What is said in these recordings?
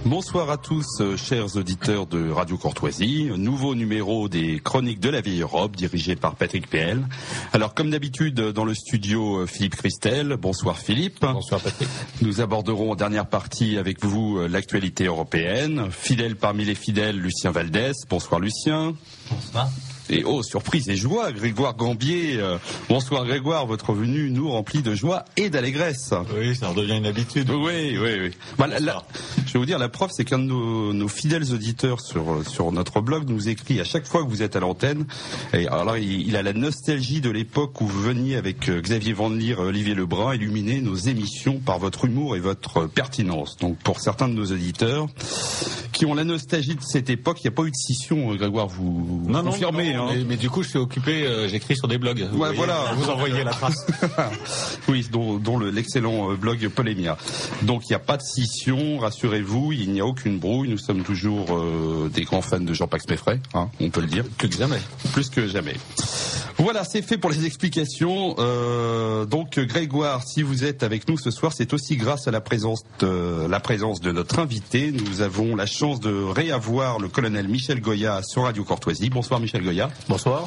Bonsoir à tous, chers auditeurs de Radio Courtoisie. Nouveau numéro des Chroniques de la Vieille Europe, dirigé par Patrick PL. Alors, comme d'habitude, dans le studio, Philippe Christel. Bonsoir Philippe. Bonsoir Patrick. Nous aborderons en dernière partie avec vous l'actualité européenne. Fidèle parmi les fidèles, Lucien Valdès. Bonsoir Lucien. Bonsoir. Et surprise et joie, Grégoire Gambier. Bonsoir Grégoire, votre venue nous remplit de joie et d'allégresse. Oui, ça redevient une habitude. Oui. Bah, je vais vous dire, la preuve, c'est qu'un de nos fidèles auditeurs sur notre blog nous écrit à chaque fois que vous êtes à l'antenne. Et alors il a la nostalgie de l'époque où vous veniez avec Xavier Van Lier, Olivier Lebrun, illuminer nos émissions par votre humour et votre pertinence. Donc pour certains de nos auditeurs qui ont la nostalgie de cette époque, il n'y a pas eu de scission, Grégoire, vous confirmez. Non, mais du coup, je suis occupé, j'écris sur des blogs. Vous envoyez la trace. Oui, dont l'excellent blog Polémia. Donc, il n'y a pas de scission, rassurez-vous, il n'y a aucune brouille. Nous sommes toujours des grands fans de Jean-Pax Meffray, on peut le dire. Plus que jamais. Plus que jamais. Voilà, c'est fait pour les explications. Donc, Grégoire, si vous êtes avec nous ce soir, c'est aussi grâce à la présence de notre invité. Nous avons la chance de réavoir le colonel Michel Goya sur Radio Courtoisie. Bonsoir Michel Goya. Bonsoir.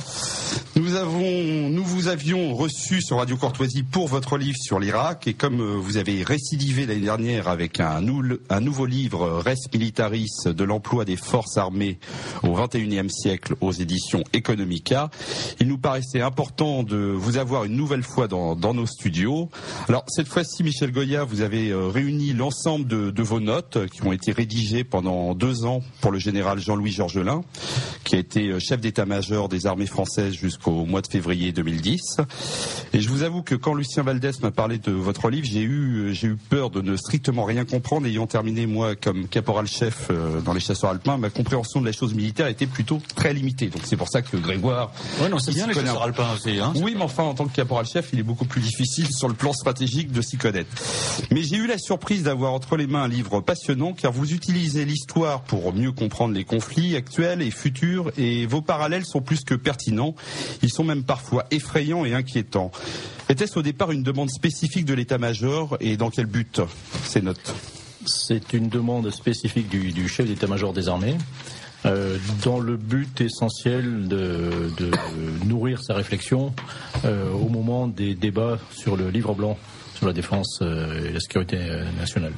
Nous vous avions reçu sur Radio Courtoisie pour votre livre sur l'Irak, et comme vous avez récidivé l'année dernière avec un nouveau livre, Res Militaris, de l'emploi des forces armées au XXIe siècle aux éditions Economica, il nous paraissait important de vous avoir une nouvelle fois dans nos studios. Alors cette fois-ci, Michel Goya, vous avez réuni l'ensemble de vos notes qui ont été rédigées pendant 2 ans pour le général Jean-Louis Georgelin, qui a été chef d'état-major des armées françaises jusqu'au mois de février 2010. Et je vous avoue que quand Lucien Valdès m'a parlé de votre livre, j'ai eu peur de ne strictement rien comprendre. Ayant terminé, moi, comme caporal-chef dans les chasseurs alpins, ma compréhension de la chose militaire était plutôt très limitée. Donc c'est pour ça que Grégoire... Ouais, non, c'est bien les chasseurs alpins aussi. Oui, mais enfin, en tant que caporal-chef, il est beaucoup plus difficile sur le plan stratégique de s'y connaître. Mais j'ai eu la surprise d'avoir entre les mains un livre passionnant, car vous utilisez l'histoire pour mieux comprendre les conflits actuels et futurs, et vos parallèles sont plus que pertinents. Ils sont même parfois effrayants et inquiétants. Était-ce au départ une demande spécifique de l'état-major, et dans quel but, ces notes ? C'est une demande spécifique du chef d'état-major des armées, dans le but essentiel de nourrir sa réflexion au moment des débats sur le livre blanc sur la défense et la sécurité nationale.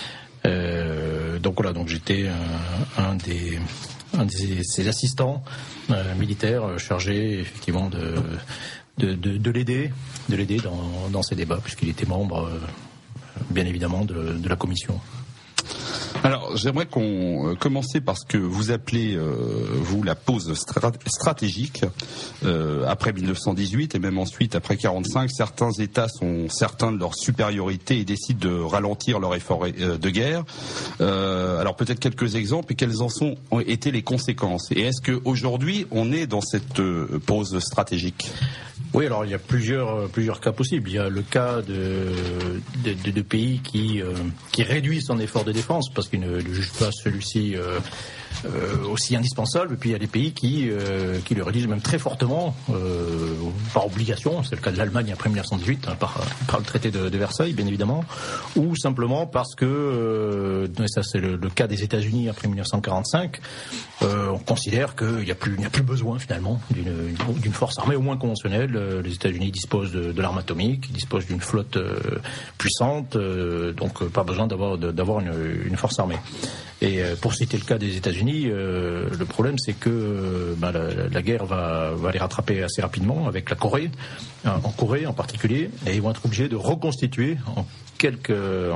Donc j'étais un de ses assistants militaires chargés effectivement de l'aider dans ces débats, puisqu'il était membre bien évidemment de la commission. Alors, j'aimerais qu'on commencer par ce que vous appelez, vous, la pause stratégique. Après 1918 et même ensuite après 45, certains États sont certains de leur supériorité et décident de ralentir leur effort de guerre. Alors peut-être quelques exemples, et quelles en ont été les conséquences. Et est-ce qu'aujourd'hui, on est dans cette pause stratégique ? Oui, alors il y a plusieurs cas possibles. Il y a le cas de pays qui réduisent son effort de défense parce qu'ils ne jugent pas celui-ci aussi indispensable. Et puis il y a des pays qui le rédigent même très fortement par obligation. C'est le cas de l'Allemagne après 1918, par le traité de Versailles, bien évidemment, ou simplement parce que, et ça c'est le cas des États-Unis après 1945, on considère qu'il n'y a plus besoin finalement d'une force armée au moins conventionnelle. Les États-Unis disposent de l'arme atomique, ils disposent d'une flotte puissante, donc pas besoin d'avoir une force armée. Et pour citer le cas des États-Unis, le problème c'est que la guerre va les rattraper assez rapidement avec la Corée, en Corée en particulier, et ils vont être obligés de reconstituer en quelques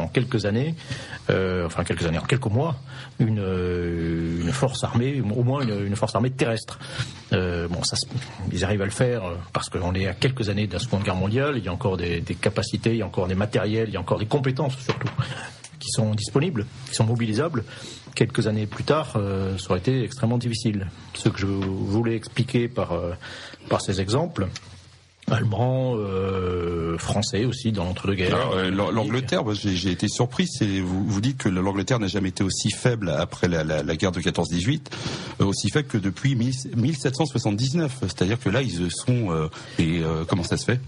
mois, une force armée, au moins une force armée terrestre. Ils arrivent à le faire parce qu'on est à quelques années de la Seconde Guerre mondiale. Il y a encore des capacités, il y a encore des matériels, il y a encore des compétences surtout qui sont disponibles, qui sont mobilisables. Quelques années plus tard, ça aurait été extrêmement difficile. Ce que je voulais expliquer par ces exemples, allemands, français aussi dans l'entre-deux-guerres. L'Angleterre, j'ai été surpris. Vous dites que l'Angleterre n'a jamais été aussi faible après la guerre de 14-18, aussi faible que depuis 1779. C'est-à-dire que là, ils sont... comment ça se fait ?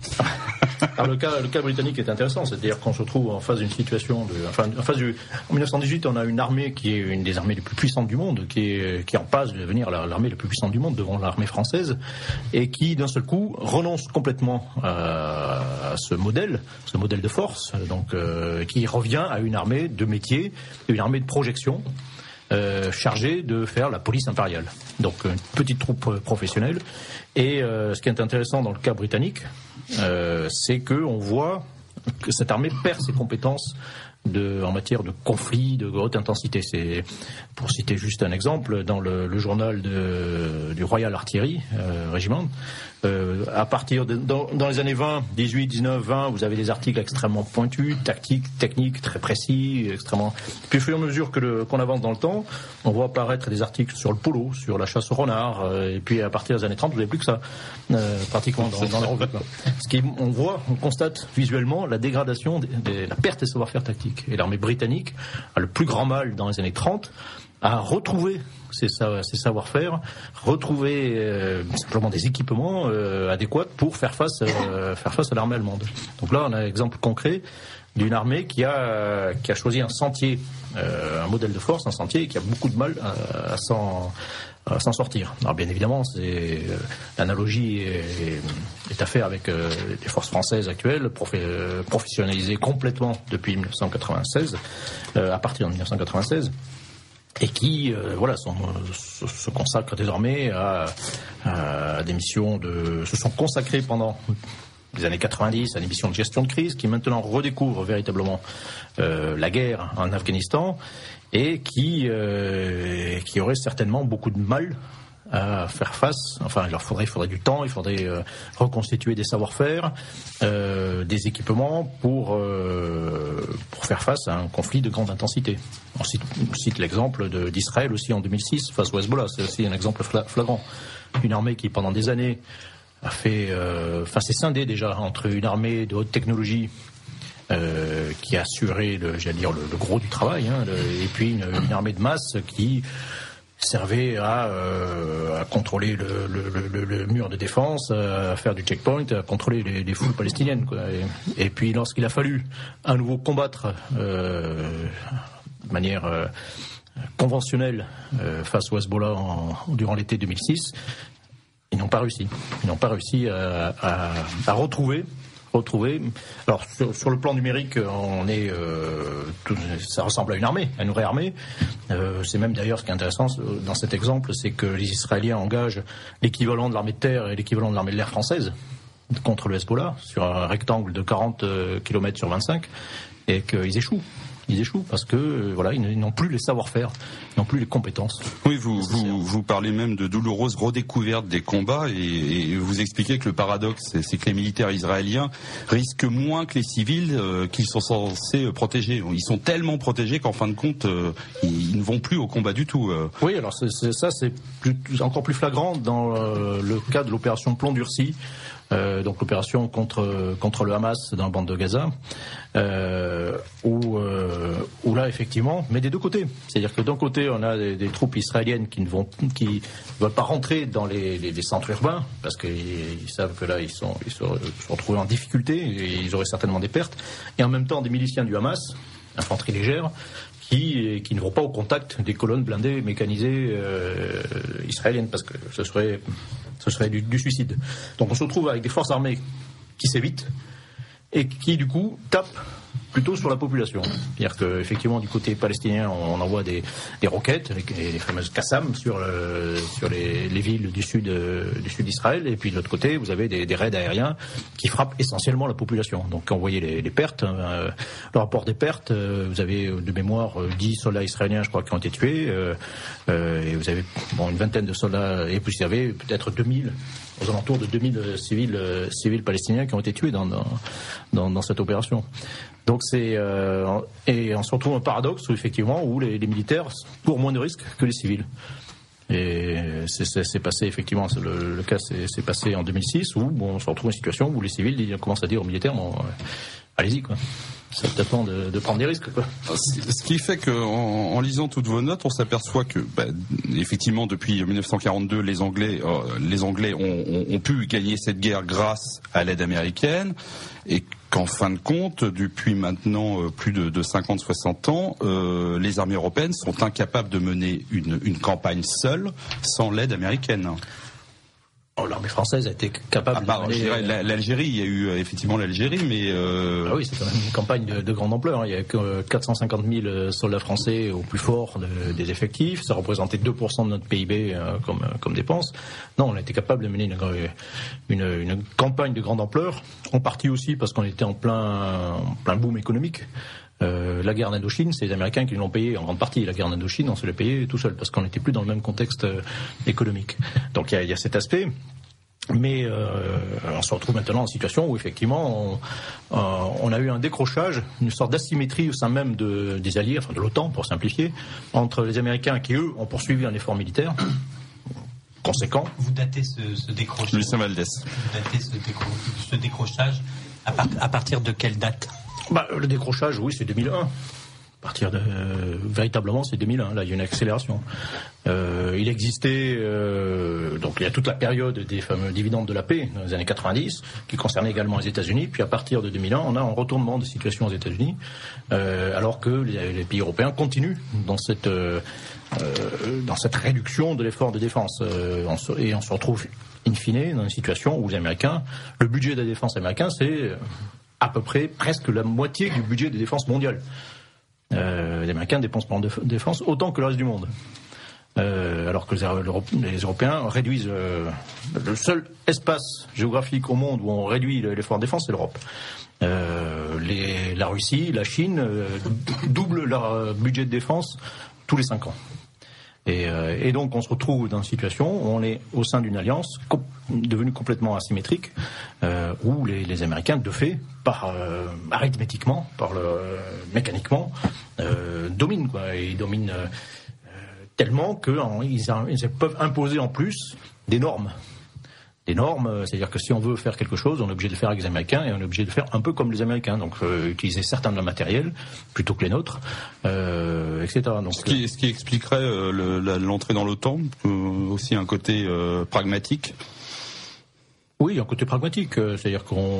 Alors le cas britannique est intéressant, c'est-à-dire qu'on se trouve en face d'une situation en 1918, on a une armée qui est une des armées les plus puissantes du monde, qui est en passe de devenir l'armée la plus puissante du monde devant l'armée française, et qui d'un seul coup renonce complètement à ce modèle de force, donc qui revient à une armée de métier, une armée de projection. Chargée de faire la police impériale, donc une petite troupe professionnelle. Et ce qui est intéressant dans le cas britannique, c'est qu'on voit que cette armée perd ses compétences en matière de conflits de haute intensité. C'est, pour citer juste un exemple, dans le journal du Royal Artillery Regiment, à partir dans les années 20, 18, 19, 20, vous avez des articles extrêmement pointus, tactiques, techniques, très précis, extrêmement. Puis au fur et à mesure qu'on avance dans le temps, on voit apparaître des articles sur le polo, sur la chasse au renard, et puis à partir des années 30, vous n'avez plus que ça, pratiquement dans la revue. On constate visuellement la dégradation, la perte des savoir-faire tactiques. Et l'armée britannique a le plus grand mal dans les années 30 à retrouver ces savoir-faire, retrouver simplement des équipements adéquats pour faire face à l'armée allemande. Donc là, on a un exemple concret d'une armée qui a choisi un sentier, un modèle de force, un sentier, et qui a beaucoup de mal à s'en sortir. Alors bien évidemment, l'analogie est à faire avec les forces françaises actuelles, professionnalisées complètement depuis 1996, à partir de 1996. Et qui se consacrent désormais à des missions se sont consacrés pendant les années 90 à des missions de gestion de crise, qui maintenant redécouvrent véritablement la guerre en Afghanistan, et qui auraient certainement beaucoup de mal à faire face. Enfin, il leur faudrait du temps, il faudrait reconstituer des savoir-faire, des équipements pour faire face à un conflit de grande intensité. On cite l'exemple d'Israël aussi en 2006 face au Hezbollah. C'est aussi un exemple flagrant. Une armée qui pendant des années s'est scindée déjà entre une armée de haute technologie qui a assuré le gros du travail, et puis une armée de masse qui servait à contrôler le mur de défense, à faire du checkpoint, à contrôler les foules palestiniennes, quoi. Et puis lorsqu'il a fallu à nouveau combattre de manière conventionnelle face au Hezbollah durant l'été 2006, ils n'ont pas réussi. Ils n'ont pas réussi à retrouver. Alors sur le plan numérique, ça ressemble à une armée, à une vraie armée. C'est même d'ailleurs ce qui est intéressant dans cet exemple, c'est que les Israéliens engagent l'équivalent de l'armée de terre et l'équivalent de l'armée de l'air française contre le Hezbollah sur un rectangle de 40 km sur 25, et qu'ils échouent. Ils échouent parce que ils n'ont plus les savoir-faire, ils n'ont plus les compétences. Oui, vous parlez même de douloureuses redécouvertes des combats, et vous expliquez que le paradoxe, c'est que les militaires israéliens risquent moins que les civils qu'ils sont censés protéger. Ils sont tellement protégés qu'en fin de compte, ils ne vont plus au combat du tout. Oui, alors c'est encore plus flagrant dans le cas de l'opération Plomb Durci. Donc l'opération contre le Hamas dans la bande de Gaza, où là effectivement, mais des deux côtés. C'est-à-dire que d'un côté on a des troupes israéliennes qui ne veulent pas rentrer dans les centres urbains parce qu'ils savent que là ils se retrouvent en difficulté et ils auraient certainement des pertes. Et en même temps des miliciens du Hamas, infanterie légère, qui ne vont pas au contact des colonnes blindées mécanisées israéliennes parce que ce serait du suicide. Donc on se retrouve avec des forces armées qui s'évitent et qui du coup tapent plutôt sur la population. C'est-à-dire qu'effectivement du côté palestinien on envoie des roquettes, les fameuses Qassam sur les villes du sud d'Israël, et puis de l'autre côté vous avez des raids aériens qui frappent essentiellement la population. Donc quand vous voyez les pertes, le rapport des pertes, vous avez de mémoire 10 soldats israéliens je crois qui ont été tués, et vous avez une vingtaine de soldats, et puis vous avez peut-être 2000, aux alentours de 2000 civils palestiniens qui ont été tués dans cette opération. Donc et on se retrouve un paradoxe où les militaires courent moins de risques que les civils. Et c'est passé effectivement, le cas s'est passé en 2006 où on se retrouve dans une situation où les civils commencent à dire aux militaires allez-y quoi. ça t'attend de prendre des risques, quoi. Ce qui fait qu'en lisant toutes vos notes, on s'aperçoit que, effectivement, depuis 1942, les Anglais ont pu gagner cette guerre grâce à l'aide américaine, et qu'en fin de compte, depuis maintenant plus de 50-60 ans, les armées européennes sont incapables de mener une campagne seule sans l'aide américaine. L'armée française a été capable de mener... l'Algérie, il y a eu effectivement l'Algérie, mais... Ah oui, c'est quand même une campagne de grande ampleur. Il y a que 450 000 soldats français au plus fort des effectifs. Ça représentait 2% de notre PIB comme dépense. Non, on a été capable de mener une campagne de grande ampleur, en partie aussi parce qu'on était en plein boom économique. La guerre d'Indochine, c'est les Américains qui l'ont payé en grande partie. La guerre d'Indochine, on se l'a payé tout seul parce qu'on n'était plus dans le même contexte économique. Donc il y a cet aspect. Mais on se retrouve maintenant en situation où effectivement on a eu un décrochage, une sorte d'asymétrie au sein même des alliés, enfin de l'OTAN pour simplifier, entre les Américains qui eux ont poursuivi un effort militaire conséquent. Vous datez ce décrochage. Lucien Valdès. Vous datez ce décrochage à partir de quelle date? Le décrochage, oui, c'est 2001. Véritablement, c'est 2001. Là, il y a une accélération. Il existait, donc il y a toute la période des fameux dividendes de la paix dans les années 90, qui concernait également les États-Unis. Puis à partir de 2001, on a un retournement de situation aux États-Unis, alors que les pays européens continuent dans cette réduction de l'effort de défense. Et on se retrouve in fine dans une situation où les Américains, le budget de la défense américain, c'est à peu près presque la moitié du budget de défense mondiale. Les Américains dépensent en défense autant que le reste du monde. Alors que les Européens réduisent le seul espace géographique au monde où on réduit l'effort de défense, c'est l'Europe. La Russie, la Chine doublent leur budget de défense tous les 5 ans. Et donc on se retrouve dans une situation où on est au sein d'une alliance devenue complètement asymétrique, où les Américains, de fait, arithmétiquement, mécaniquement, dominent, quoi. Et ils dominent tellement qu'ils peuvent imposer en plus des normes. Des normes, c'est-à-dire que si on veut faire quelque chose, on est obligé de le faire avec les Américains et on est obligé de le faire un peu comme les Américains, donc utiliser certains de leur matériel plutôt que les nôtres, etc. Donc, ce qui expliquerait l'entrée dans l'OTAN, aussi un côté pragmatique. Oui, un côté pragmatique, c'est-à-dire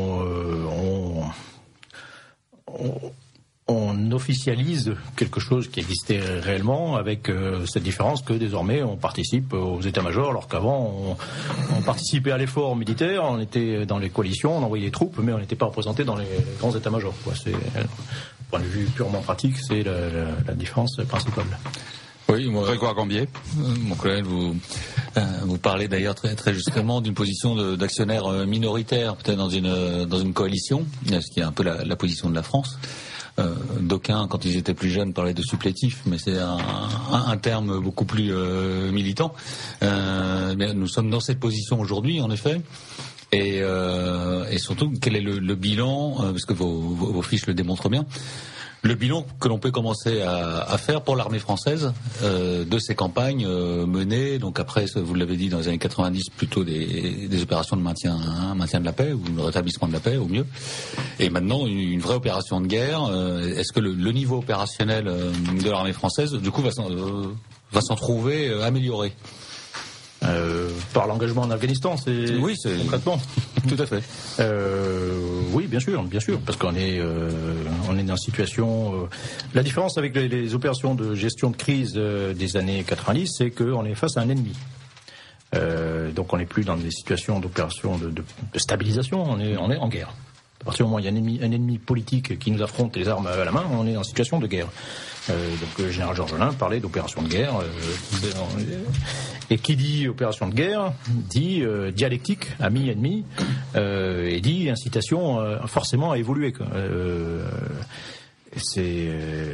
on officialise quelque chose qui existait réellement, avec cette différence que désormais on participe aux états-majors, alors qu'avant on participait à l'effort militaire, on était dans les coalitions, on envoyait des troupes, mais on n'était pas représenté dans les grands états-majors, quoi. C'est, point de vue purement pratique, c'est la différence principale. Oui, moi, Grégoire Gambier. Mon collègue, vous parlez d'ailleurs très, très justement d'une position d'actionnaire minoritaire, peut-être dans une coalition, ce qui est un peu la position de la France. D'aucuns, quand ils étaient plus jeunes, parlaient de supplétifs, mais c'est un terme beaucoup plus militant. Mais nous sommes dans cette position aujourd'hui, en effet. Et surtout, quel est le bilan, parce que vos fiches le démontrent bien, le bilan que l'on peut commencer à faire pour l'armée française de ces campagnes menées, donc après, vous l'avez dit, dans les années 90, plutôt des opérations de maintien de la paix, ou de rétablissement de la paix, au mieux. Et maintenant, une vraie opération de guerre. Est-ce que le niveau opérationnel de l'armée française, du coup, va s'en trouver amélioré? Par l'engagement en Afghanistan, oui, concrètement. Tout à fait. Oui, bien sûr, parce qu'on est dans une situation. La différence avec les opérations de gestion de crise des années 90, c'est qu'on est face à un ennemi. Donc on n'est plus dans des situations d'opération de stabilisation, on est en guerre. À partir du moment où il y a un ennemi politique qui nous affronte les armes à la main, on est en situation de guerre. Donc le général Georgelin parlait d'opération de guerre, et qui dit opération de guerre dit dialectique, ami-ennemi, et dit incitation forcément à évoluer, quoi. C'est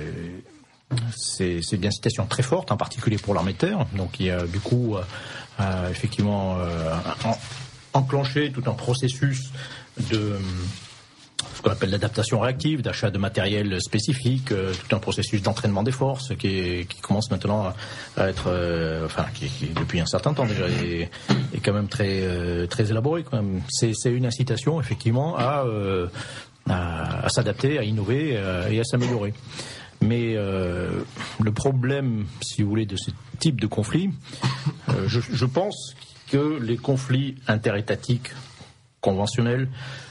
une incitation très forte, en particulier pour l'armée de terre. Donc il y a du coup effectivement enclenché tout un processus de ce qu'on appelle l'adaptation réactive, d'achat de matériel spécifique, tout un processus d'entraînement des forces qui commence maintenant à être, qui depuis un certain temps déjà est quand même très élaboré, quand même. C'est une incitation effectivement à à s'adapter, à innover et à s'améliorer. Mais le problème, si vous voulez, de ce type de conflit, je pense que les conflits interétatiques conventionnels,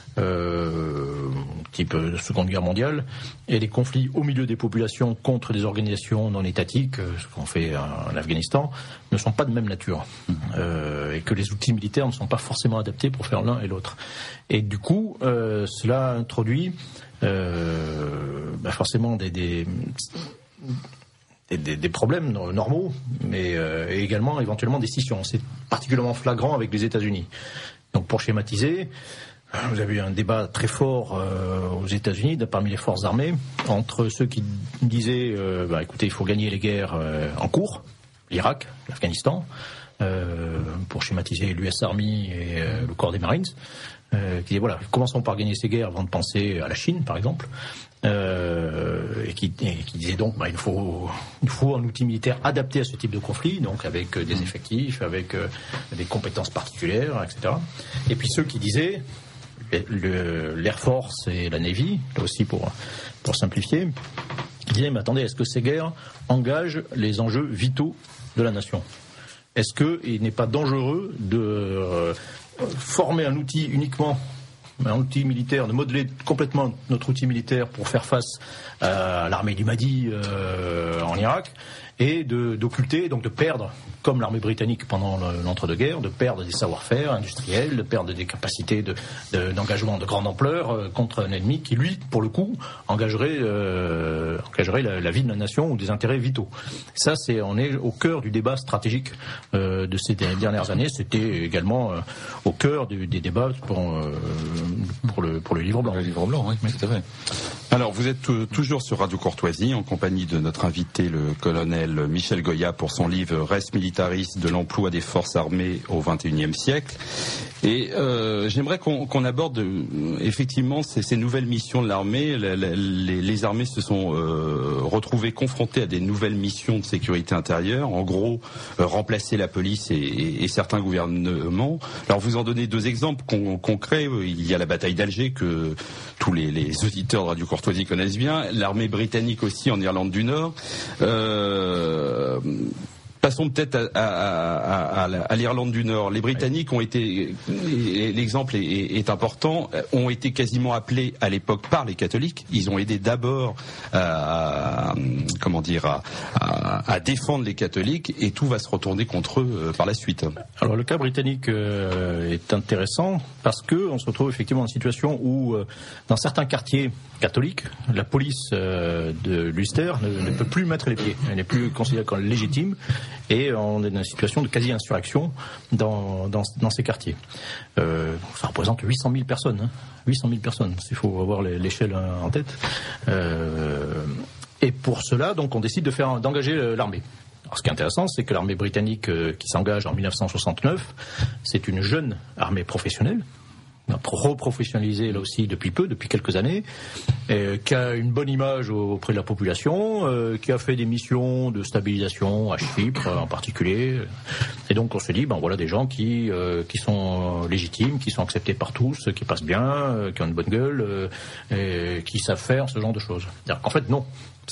type Seconde Guerre mondiale, et les conflits au milieu des populations contre des organisations non étatiques, ce qu'on fait en Afghanistan, ne sont pas de même nature. Et que les outils militaires ne sont pas forcément adaptés pour faire l'un et l'autre. Et du coup, cela introduit forcément des problèmes normaux, mais également éventuellement des scissions. C'est particulièrement flagrant avec les États-Unis. Donc pour schématiser, vous avez eu un débat très fort aux États-Unis, parmi les forces armées, entre ceux qui disaient écoutez, il faut gagner les guerres en cours, l'Irak, l'Afghanistan, pour schématiser l'US Army et le corps des Marines, qui disaient voilà, commençons par gagner ces guerres avant de penser à la Chine, par exemple. Et qui disait donc il faut un outil militaire adapté à ce type de conflit, donc avec des effectifs, avec des compétences particulières, etc. Et puis ceux qui disaient l'Air Force et la Navy, là aussi pour simplifier, qui disaient mais attendez, est-ce que ces guerres engagent les enjeux vitaux de la nation ? Est-ce qu'il n'est pas dangereux de former un outil uniquement, un outil militaire, de modeler complètement notre outil militaire pour faire face à l'armée du Mahdi en Irak, et d'occulter, donc de perdre, comme l'armée britannique pendant l'entre-deux-guerres, de perdre des savoir-faire industriels, de perdre des capacités d'engagement de grande ampleur contre un ennemi qui, lui, pour le coup, engagerait la vie de la nation ou des intérêts vitaux. Ça, on est au cœur du débat stratégique de ces dernières années. C'était également au cœur des débats pour le livre blanc. Le livre blanc, oui, tout à fait. Alors, vous êtes toujours sur Radio Courtoisie, en compagnie de notre invité, le colonel Michel Goya, pour son livre Res Militaris, de l'emploi des forces armées au XXIe siècle. Et j'aimerais qu'on aborde effectivement ces nouvelles missions de l'armée. Les armées se sont retrouvées confrontées à des nouvelles missions de sécurité intérieure. En gros, remplacer la police et certains gouvernements. Alors, vous en donnez deux exemples concrets. Il y a la bataille d'Alger que tous les auditeurs de Radio Courtoisie connaissent bien. L'armée britannique aussi en Irlande du Nord. Passons peut-être à l'Irlande du Nord. Les Britanniques ont été, l'exemple est important, ont été quasiment appelés à l'époque par les catholiques. Ils ont aidé d'abord à défendre les catholiques, et tout va se retourner contre eux par la suite. Alors le cas britannique est intéressant parce que on se retrouve effectivement dans une situation où dans certains quartiers catholiques, la police de l'Ulster ne peut plus mettre les pieds. Elle n'est plus considérée comme légitime. Et on est dans une situation de quasi-insurrection dans ces quartiers. Ça représente 800 000 personnes. Hein. 800 000 personnes, s'il faut avoir l'échelle en tête. Et pour cela, donc, on décide d'engager l'armée. Alors, ce qui est intéressant, c'est que l'armée britannique qui s'engage en 1969, c'est une jeune armée professionnelle, reprofessionnalisée là aussi depuis quelques années, qui a une bonne image auprès de la population, qui a fait des missions de stabilisation à Chypre en particulier. Et donc on se dit, voilà des gens qui sont légitimes, qui sont acceptés par tous, qui passent bien, qui ont une bonne gueule, qui savent faire ce genre de choses. En fait, non.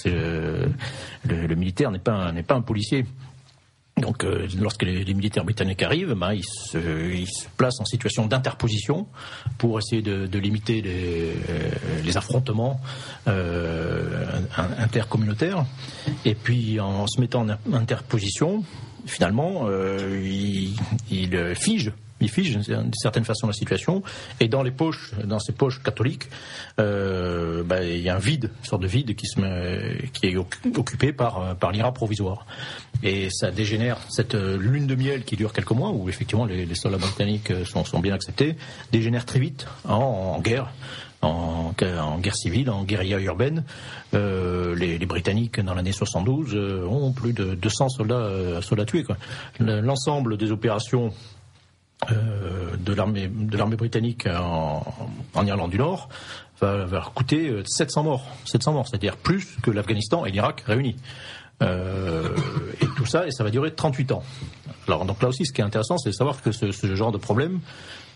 Le militaire n'est pas un policier. Donc, lorsque les militaires britanniques arrivent, ils se placent en situation d'interposition pour essayer de limiter les affrontements intercommunautaires. Et puis, en se mettant en interposition, finalement, ils figent. Il fige d'une certaine façon la situation, et dans ces poches catholiques, il y a un vide, une sorte de vide qui est occupé par l'IRA provisoire. Et ça dégénère, cette lune de miel qui dure quelques mois, où effectivement les soldats britanniques sont bien acceptés, dégénère très vite en guerre. En guerre civile, en guérilla urbaine. Les Britanniques, dans l'année 72, ont plus de 200 soldats tués, quoi. L'ensemble des opérations de l'armée britannique en Irlande du Nord va coûter 700 morts, c'est-à-dire plus que l'Afghanistan et l'Irak réunis. Et tout ça, et ça va durer 38 ans. Alors donc là aussi, ce qui est intéressant, c'est de savoir que ce genre de problème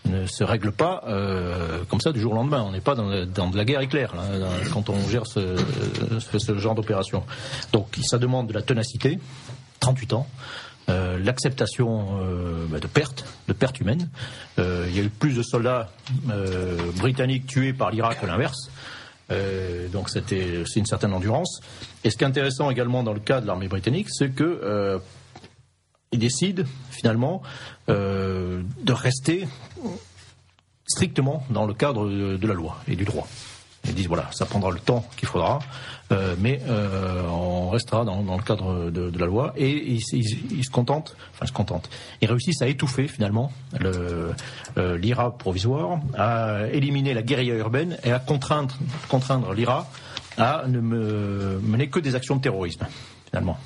ne se règle pas comme ça du jour au lendemain. On n'est pas dans de la guerre éclair là, quand on gère ce genre d'opération. Donc ça demande de la ténacité, 38 ans, l'acceptation de pertes humaines. Il y a eu plus de soldats britanniques tués par l'Irak que l'inverse. Donc c'est une certaine endurance. Et ce qui est intéressant également dans le cas de l'armée britannique, c'est que ils décident finalement de rester strictement dans le cadre de la loi et du droit. Ils disent voilà, ça prendra le temps qu'il faudra, mais on restera dans le cadre de la loi. Et ils se contentent. Ils réussissent à étouffer finalement l'IRA provisoire, à éliminer la guérilla urbaine et à contraindre l'IRA à ne mener que des actions de terrorisme finalement.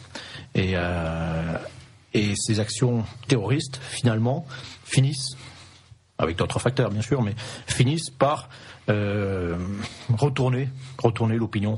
Et ces actions terroristes, finalement, finissent, avec d'autres facteurs bien sûr, mais finissent par retourner l'opinion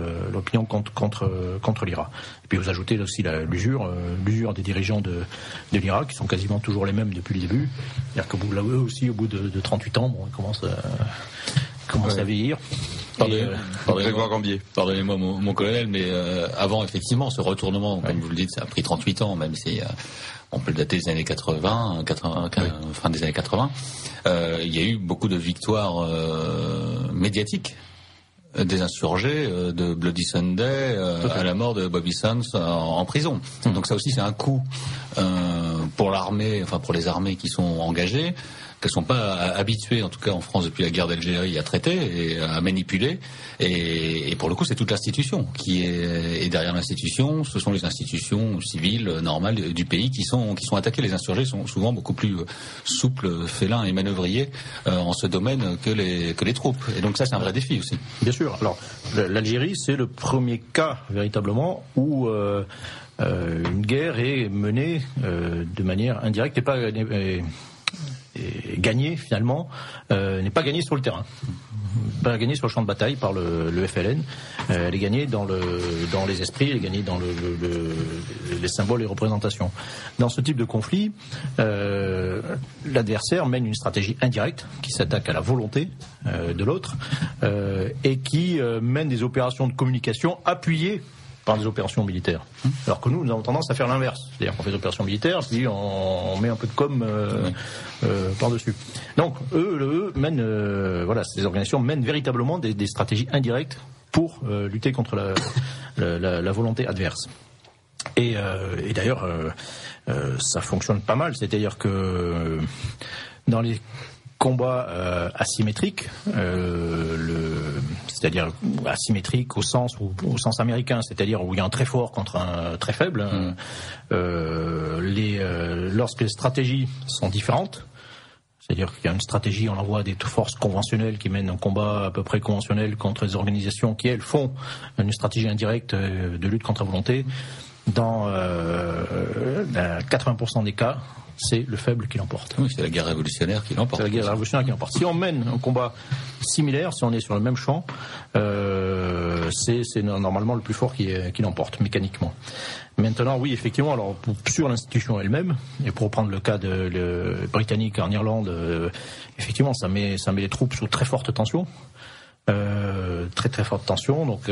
contre l'IRA. Et puis vous ajoutez aussi l'usure des dirigeants de l'IRA, qui sont quasiment toujours les mêmes depuis le début. C'est-à-dire que eux aussi, au bout de 38 ans, ils commencent à vieillir. Pardonnez-moi mon colonel, mais avant effectivement ce retournement, comme vous le dites, ça a pris 38 ans, même si on peut le dater des années 80, fin des années 80. Il y a eu beaucoup de victoires médiatiques des insurgés, de Bloody Sunday à la mort de Bobby Sands en prison. Donc ça aussi c'est un coup pour l'armée, enfin pour les armées qui sont engagées, qu'elles sont pas habituées, en tout cas en France depuis la guerre d'Algérie, à traiter et à manipuler. Et pour le coup, c'est toute l'institution qui est derrière l'institution. Ce sont les institutions civiles normales du pays qui sont attaquées. Les insurgés sont souvent beaucoup plus souples, félins et manœuvriers en ce domaine que les troupes. Et donc ça, c'est un vrai défi aussi. Bien sûr. Alors l'Algérie, c'est le premier cas véritablement où une guerre est menée de manière indirecte et pas gagnée finalement, n'est pas gagnée sur le terrain, pas gagnée sur le champ de bataille par le FLN. Elle est gagnée dans les esprits, elle est gagnée dans les symboles et représentations. Dans ce type de conflit, l'adversaire mène une stratégie indirecte qui s'attaque à la volonté de l'autre et qui mène des opérations de communication appuyées par des opérations militaires. Alors que nous avons tendance à faire l'inverse. C'est-à-dire qu'on fait des opérations militaires, puis on met un peu de com par-dessus. Donc, eux mènent, ces organisations mènent véritablement des stratégies indirectes pour lutter contre la volonté adverse. Et d'ailleurs, ça fonctionne pas mal. C'est-à-dire que dans les combats asymétriques, c'est-à-dire asymétrique au sens américain, c'est-à-dire où il y a un très fort contre un très faible, lorsque les stratégies sont différentes, c'est-à-dire qu'il y a une stratégie, on envoie des forces conventionnelles qui mènent un combat à peu près conventionnel contre des organisations qui, elles, font une stratégie indirecte de lutte contre la volonté. Dans 80% des cas, c'est le faible qui l'emporte. Oui, c'est la guerre révolutionnaire qui l'emporte. C'est la guerre révolutionnaire qui l'emporte. Si on mène un combat similaire, si on est sur le même champ, c'est normalement le plus fort qui l'emporte, mécaniquement. Maintenant, oui, effectivement, alors sur l'institution elle-même, et pour reprendre le cas britannique en Irlande, effectivement, ça met les troupes sous très forte tension. Très très forte tension, donc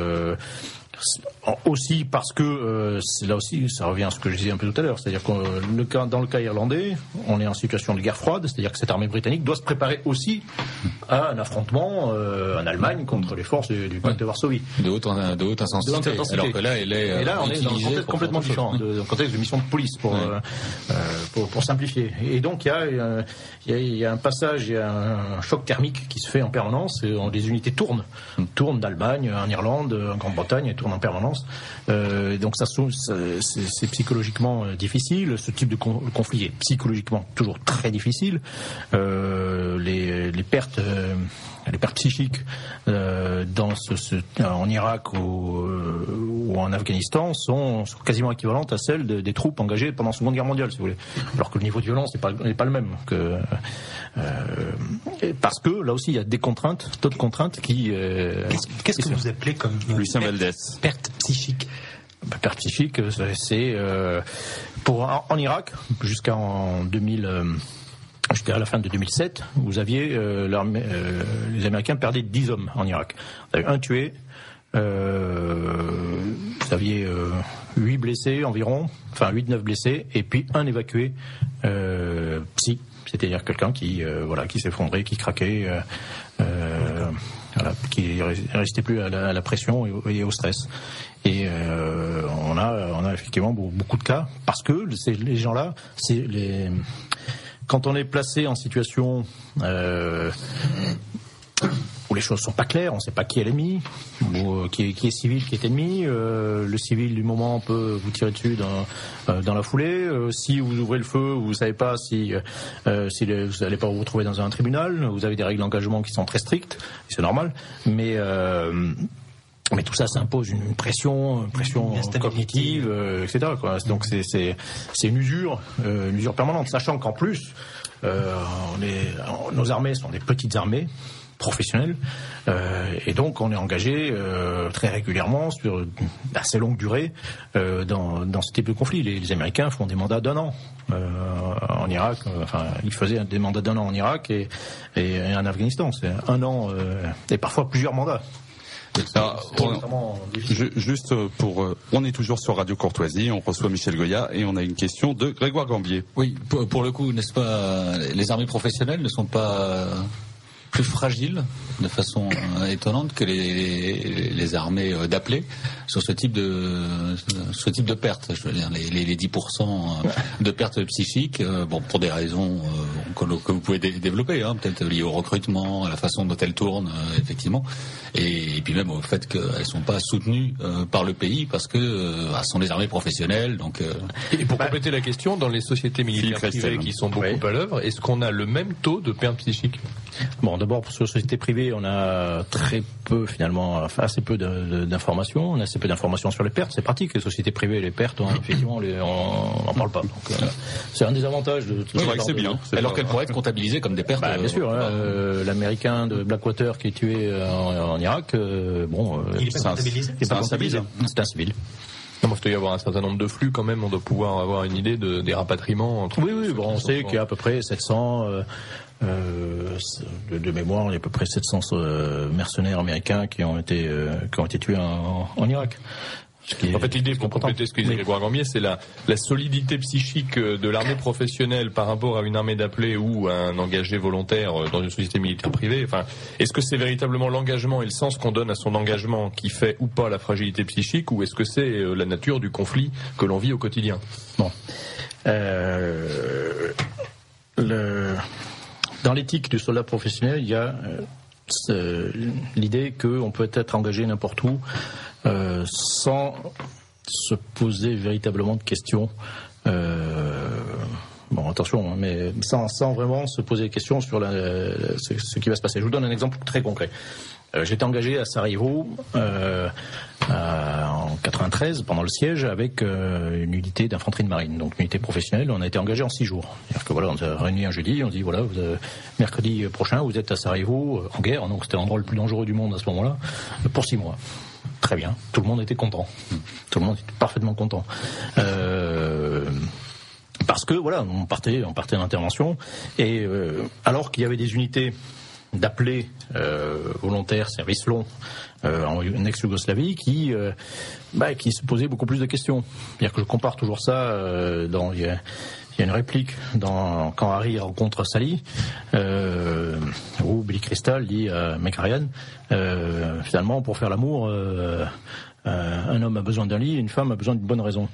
aussi parce que là aussi ça revient à ce que je disais un peu tout à l'heure, c'est-à-dire que dans le cas irlandais, on est en situation de guerre froide, c'est-à-dire que cette armée britannique doit se préparer aussi à un affrontement en Allemagne contre les forces du pacte de Varsovie. De haute intensité. Alors que là, on est dans un contexte complètement différent, un contexte de mission de police pour simplifier. Et donc il y a un passage, il y a un choc thermique qui se fait en permanence. Les unités tournent d'Allemagne en Irlande, en Grande-Bretagne, elles tournent en permanence. Donc c'est psychologiquement difficile. Ce type de conflit est psychologiquement toujours très difficile. Les pertes psychiques en Irak ou en Afghanistan sont quasiment équivalentes à celles des troupes engagées pendant la Seconde Guerre mondiale, si vous voulez. Alors que le niveau de violence n'est pas le même. Parce que là aussi il y a d'autres contraintes qui. Qu'est-ce que vous appelez comme Lucien Valdès. Perte psychique? Perte psychique, c'est en Irak jusqu'en 2000. jusqu'à la fin de 2007, vous aviez les Américains perdaient 10 hommes en Irak. Vous avez un tué, vous aviez 8 blessés environ, enfin 8-9 blessés, et puis un évacué psy, c'est-à-dire quelqu'un qui s'effondrait, qui craquait, qui restait plus à la pression et au stress. Et on a effectivement beaucoup de cas, parce que les gens-là, quand on est placé en situation où les choses sont pas claires, on ne sait pas qui est l'ennemi, ou qui est civil, qui est ennemi. Le civil du moment peut vous tirer dessus dans la foulée. Si vous ouvrez le feu, vous ne savez pas si vous n'allez pas vous retrouver dans un tribunal. Vous avez des règles d'engagement qui sont très strictes, c'est normal. Mais tout ça impose une pression cognitive, etc. quoi. Donc c'est une usure permanente, sachant qu'en plus nos armées sont des petites armées professionnelles, et donc on est engagé très régulièrement sur assez longue durée dans ce type de conflit. Les Américains font des mandats d'1 an en Irak. Ils faisaient des mandats d'1 an en Irak et en Afghanistan. C'est 1 an et parfois plusieurs mandats. On est toujours sur Radio Courtoisie, on reçoit Michel Goya et on a une question de Grégoire Gambier. Oui, pour le coup, n'est-ce pas, les armées professionnelles ne sont pas plus fragiles de façon étonnante que les armées d'appelés sur ce type de pertes. Je veux dire, les 10% de pertes psychiques, pour des raisons que vous pouvez développer, peut-être liées au recrutement, à la façon dont elles tournent, effectivement, et puis même au fait qu'elles sont pas soutenues par le pays parce que sont des armées professionnelles. Donc, et pour compléter la question, dans les sociétés militaires privées qui sont beaucoup à l'œuvre, est-ce qu'on a le même taux de pertes psychiques? Bon, d'abord, pour les sociétés privées, on a assez peu d'informations. On a assez peu d'informations sur les pertes. C'est pratique, les sociétés privées, les pertes, effectivement, on n'en parle pas. Donc, c'est un des avantages de tout ça. C'est bien. Alors qu'elles pourraient être comptabilisées comme des pertes. Bien sûr. L'Américain de Blackwater qui est tué en Irak, il n'est pas comptabilisé. Il n'est pas comptabilisé. C'est un civil. Non, il doit y avoir un certain nombre de flux quand même. On doit pouvoir avoir une idée des rapatriements. Oui. On sait qu'il y a à peu près 700. De mémoire, il y a à peu près 700 mercenaires américains qui ont été tués en Irak. En fait, l'idée, pour compléter ce que disait Grégoire Gambier, c'est la solidité psychique de l'armée professionnelle par rapport à une armée d'appelés ou à un engagé volontaire dans une société militaire privée. Enfin, est-ce que c'est véritablement l'engagement et le sens qu'on donne à son engagement qui fait ou pas la fragilité psychique, ou est-ce que c'est la nature du conflit que l'on vit au quotidien? Bon. Dans l'éthique du soldat professionnel, il y a l'idée qu'on peut être engagé n'importe où sans se poser véritablement de questions. Attention, mais sans vraiment se poser de questions sur ce qui va se passer. Je vous donne un exemple très concret. J'étais engagé à Sarajevo en 93 pendant le siège avec une unité d'infanterie de marine, donc une unité professionnelle. On a été engagé en 6 jours. C'est-à-dire que on s'est réunis un jeudi, on dit mercredi prochain vous êtes à Sarajevo en guerre, donc c'était l'endroit le plus dangereux du monde à ce moment-là, pour 6 mois. Très bien, tout le monde était content. Tout le monde était parfaitement content. Parce que on partait en intervention et alors qu'il y avait des unités d'appelés volontaires, service long en ex-Yougoslavie qui se posaient beaucoup plus de questions. C'est-à-dire que je compare toujours ça il y a une réplique quand Harry rencontre Sally où Billy Crystal dit à Meg Ryan finalement pour faire l'amour un homme a besoin d'un lit et une femme a besoin d'une bonne raison.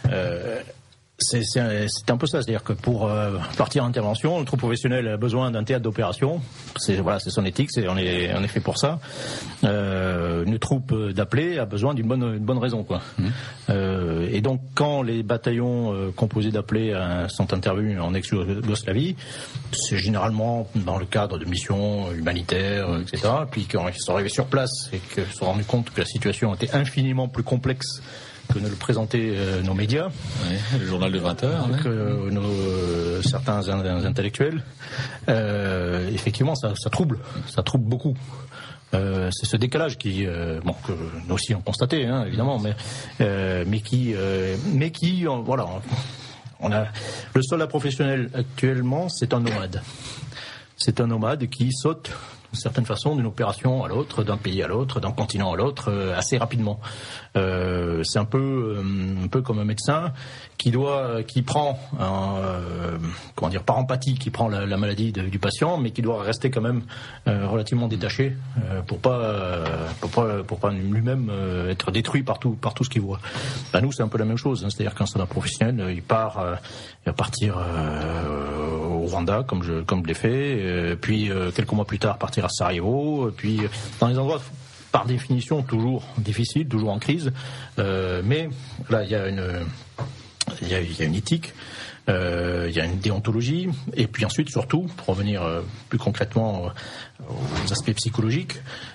C'est un peu ça, c'est-à-dire que pour partir en intervention, le troupe professionnel a besoin d'un théâtre d'opération. C'est son éthique, on est fait pour ça. Une troupe d'appelés a besoin d'une bonne raison, quoi. Et donc quand les bataillons composés d'appelés sont intervenus en ex-Yougoslavie, c'est généralement dans le cadre de missions humanitaires, etc. Puis quand ils sont arrivés sur place et qu'ils se sont rendus compte que la situation était infiniment plus complexe que ne le présentaient nos médias. Oui, le journal de 20 heures. Certains intellectuels. Effectivement, ça trouble beaucoup. C'est ce décalage que nous aussi on constaté, évidemment, mais qui, Le soldat professionnel actuellement, c'est un nomade. C'est un nomade qui saute d'une certaine façon d'une opération à l'autre, d'un pays à l'autre, d'un continent à l'autre, assez rapidement. C'est un peu comme un médecin qui prend, par empathie, qui prend la maladie du patient, mais qui doit rester quand même relativement détaché pour pas lui-même être détruit par tout ce qu'il voit. Nous, c'est un peu la même chose. C'est-à-dire qu'un soldat professionnel, il va partir au Rwanda, comme je l'ai fait, puis quelques mois plus tard partir à Sarajevo, puis dans les endroits par définition toujours difficiles, toujours en crise, mais là il y a une éthique, il y a une déontologie, et puis ensuite surtout, pour revenir plus concrètement aux aspects psychologiques,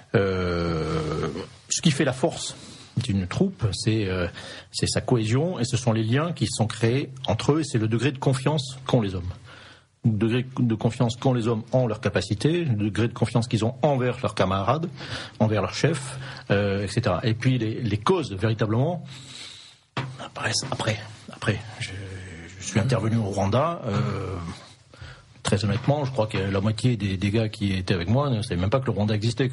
ce qui fait la force d'une troupe, c'est sa cohésion, et ce sont les liens qui sont créés entre eux, et c'est le degré de confiance qu'ont les hommes. Le degré de confiance qu'ont les hommes en leurs capacités, le degré de confiance qu'ils ont envers leurs camarades, envers leurs chefs, etc. Et puis les causes, véritablement, après. Je suis intervenu au Rwanda, très honnêtement, je crois que la moitié des gars qui étaient avec moi ne savaient même pas que le Rwanda existait.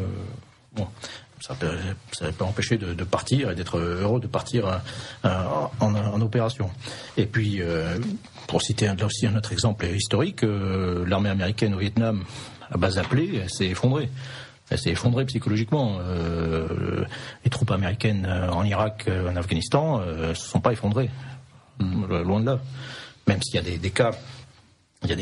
Ça n'a pas empêché de partir et d'être heureux de partir en opération. Et puis, pour citer là aussi un autre exemple historique, l'armée américaine au Vietnam, à base appelée, elle s'est effondrée. Elle s'est effondrée psychologiquement. Les troupes américaines en Irak, en Afghanistan, se sont pas effondrées. Loin de là. Même s'il y a des cas, des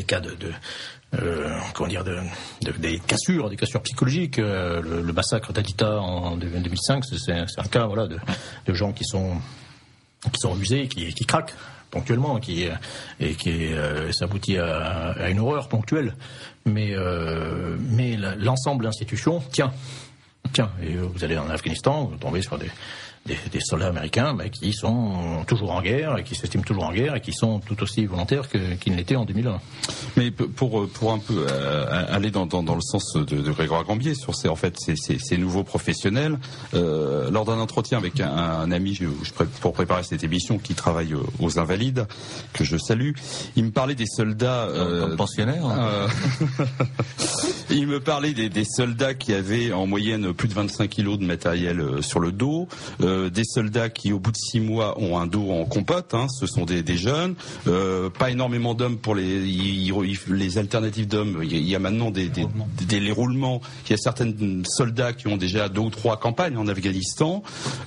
cassures psychologiques. Le massacre d'Adita en 2005, c'est un cas, de gens qui sont usés, qui craquent ponctuellement, ça aboutit à une horreur ponctuelle. Mais l'ensemble de l'institution tient. Et vous allez en Afghanistan, vous tombez sur des soldats américains qui sont toujours en guerre, et qui s'estiment toujours en guerre, et qui sont tout aussi volontaires qu'ils ne l'étaient en 2001. Mais pour un peu aller dans le sens de Grégoire Gambier sur ces nouveaux professionnels, lors d'un entretien avec un ami pour préparer cette émission qui travaille aux Invalides, que je salue, il me parlait des soldats comme pensionnaires. Il me parlait des soldats qui avaient en moyenne plus de 25 kilos de matériel sur le dos, des soldats qui au bout de 6 mois ont un dos en compote, ce sont des jeunes, pas énormément d'hommes pour les alternatives d'hommes. Il y a maintenant les roulements. Il y a certains soldats qui ont déjà 2 ou 3 campagnes en Afghanistan.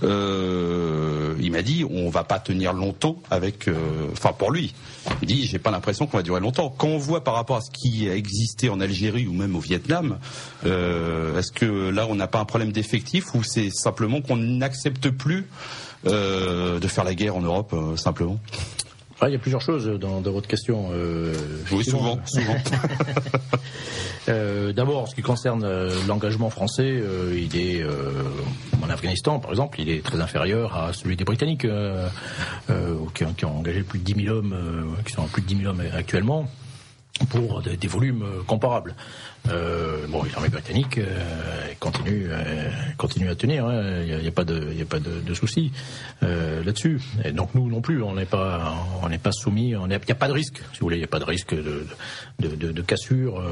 Il m'a dit on va pas tenir longtemps avec. Pour lui, il dit j'ai pas l'impression qu'on va durer longtemps. Quand on voit par rapport à ce qui a existé en Algérie ou même au Vietnam, est-ce que là on n'a pas un problème d'effectif ou c'est simplement qu'on n'accepte plus de faire la guerre en Europe simplement? Il y a plusieurs choses dans votre question. Oui, souvent. D'abord, en ce qui concerne l'engagement français, il est en Afghanistan, par exemple, il est très inférieur à celui des Britanniques, qui ont engagé plus de 10 000 hommes, qui sont à plus de 10 000 hommes actuellement, pour des volumes comparables. L'armée britannique continue à tenir. Il n'y a pas de souci là-dessus. Et donc nous non plus, on n'est pas soumis. Il n'y a pas de risque, si vous voulez. Il n'y a pas de risque de cassure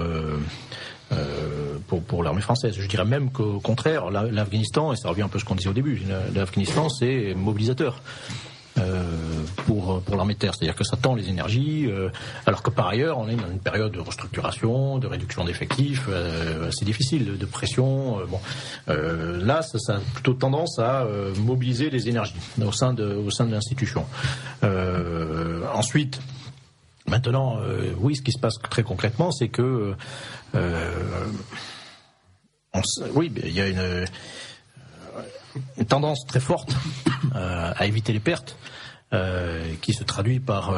pour l'armée française. Je dirais même qu'au contraire, l'Afghanistan, et ça revient un peu à ce qu'on disait au début, l'Afghanistan c'est mobilisateur. Pour l'armée de terre, c'est-à-dire que ça tend les énergies, alors que par ailleurs on est dans une période de restructuration, de réduction d'effectifs, assez difficile, de pression. Là, ça a plutôt tendance à mobiliser les énergies au sein de l'institution. Ensuite, maintenant, ce qui se passe très concrètement, c'est que il y a une tendance très forte à éviter les pertes, qui se traduit par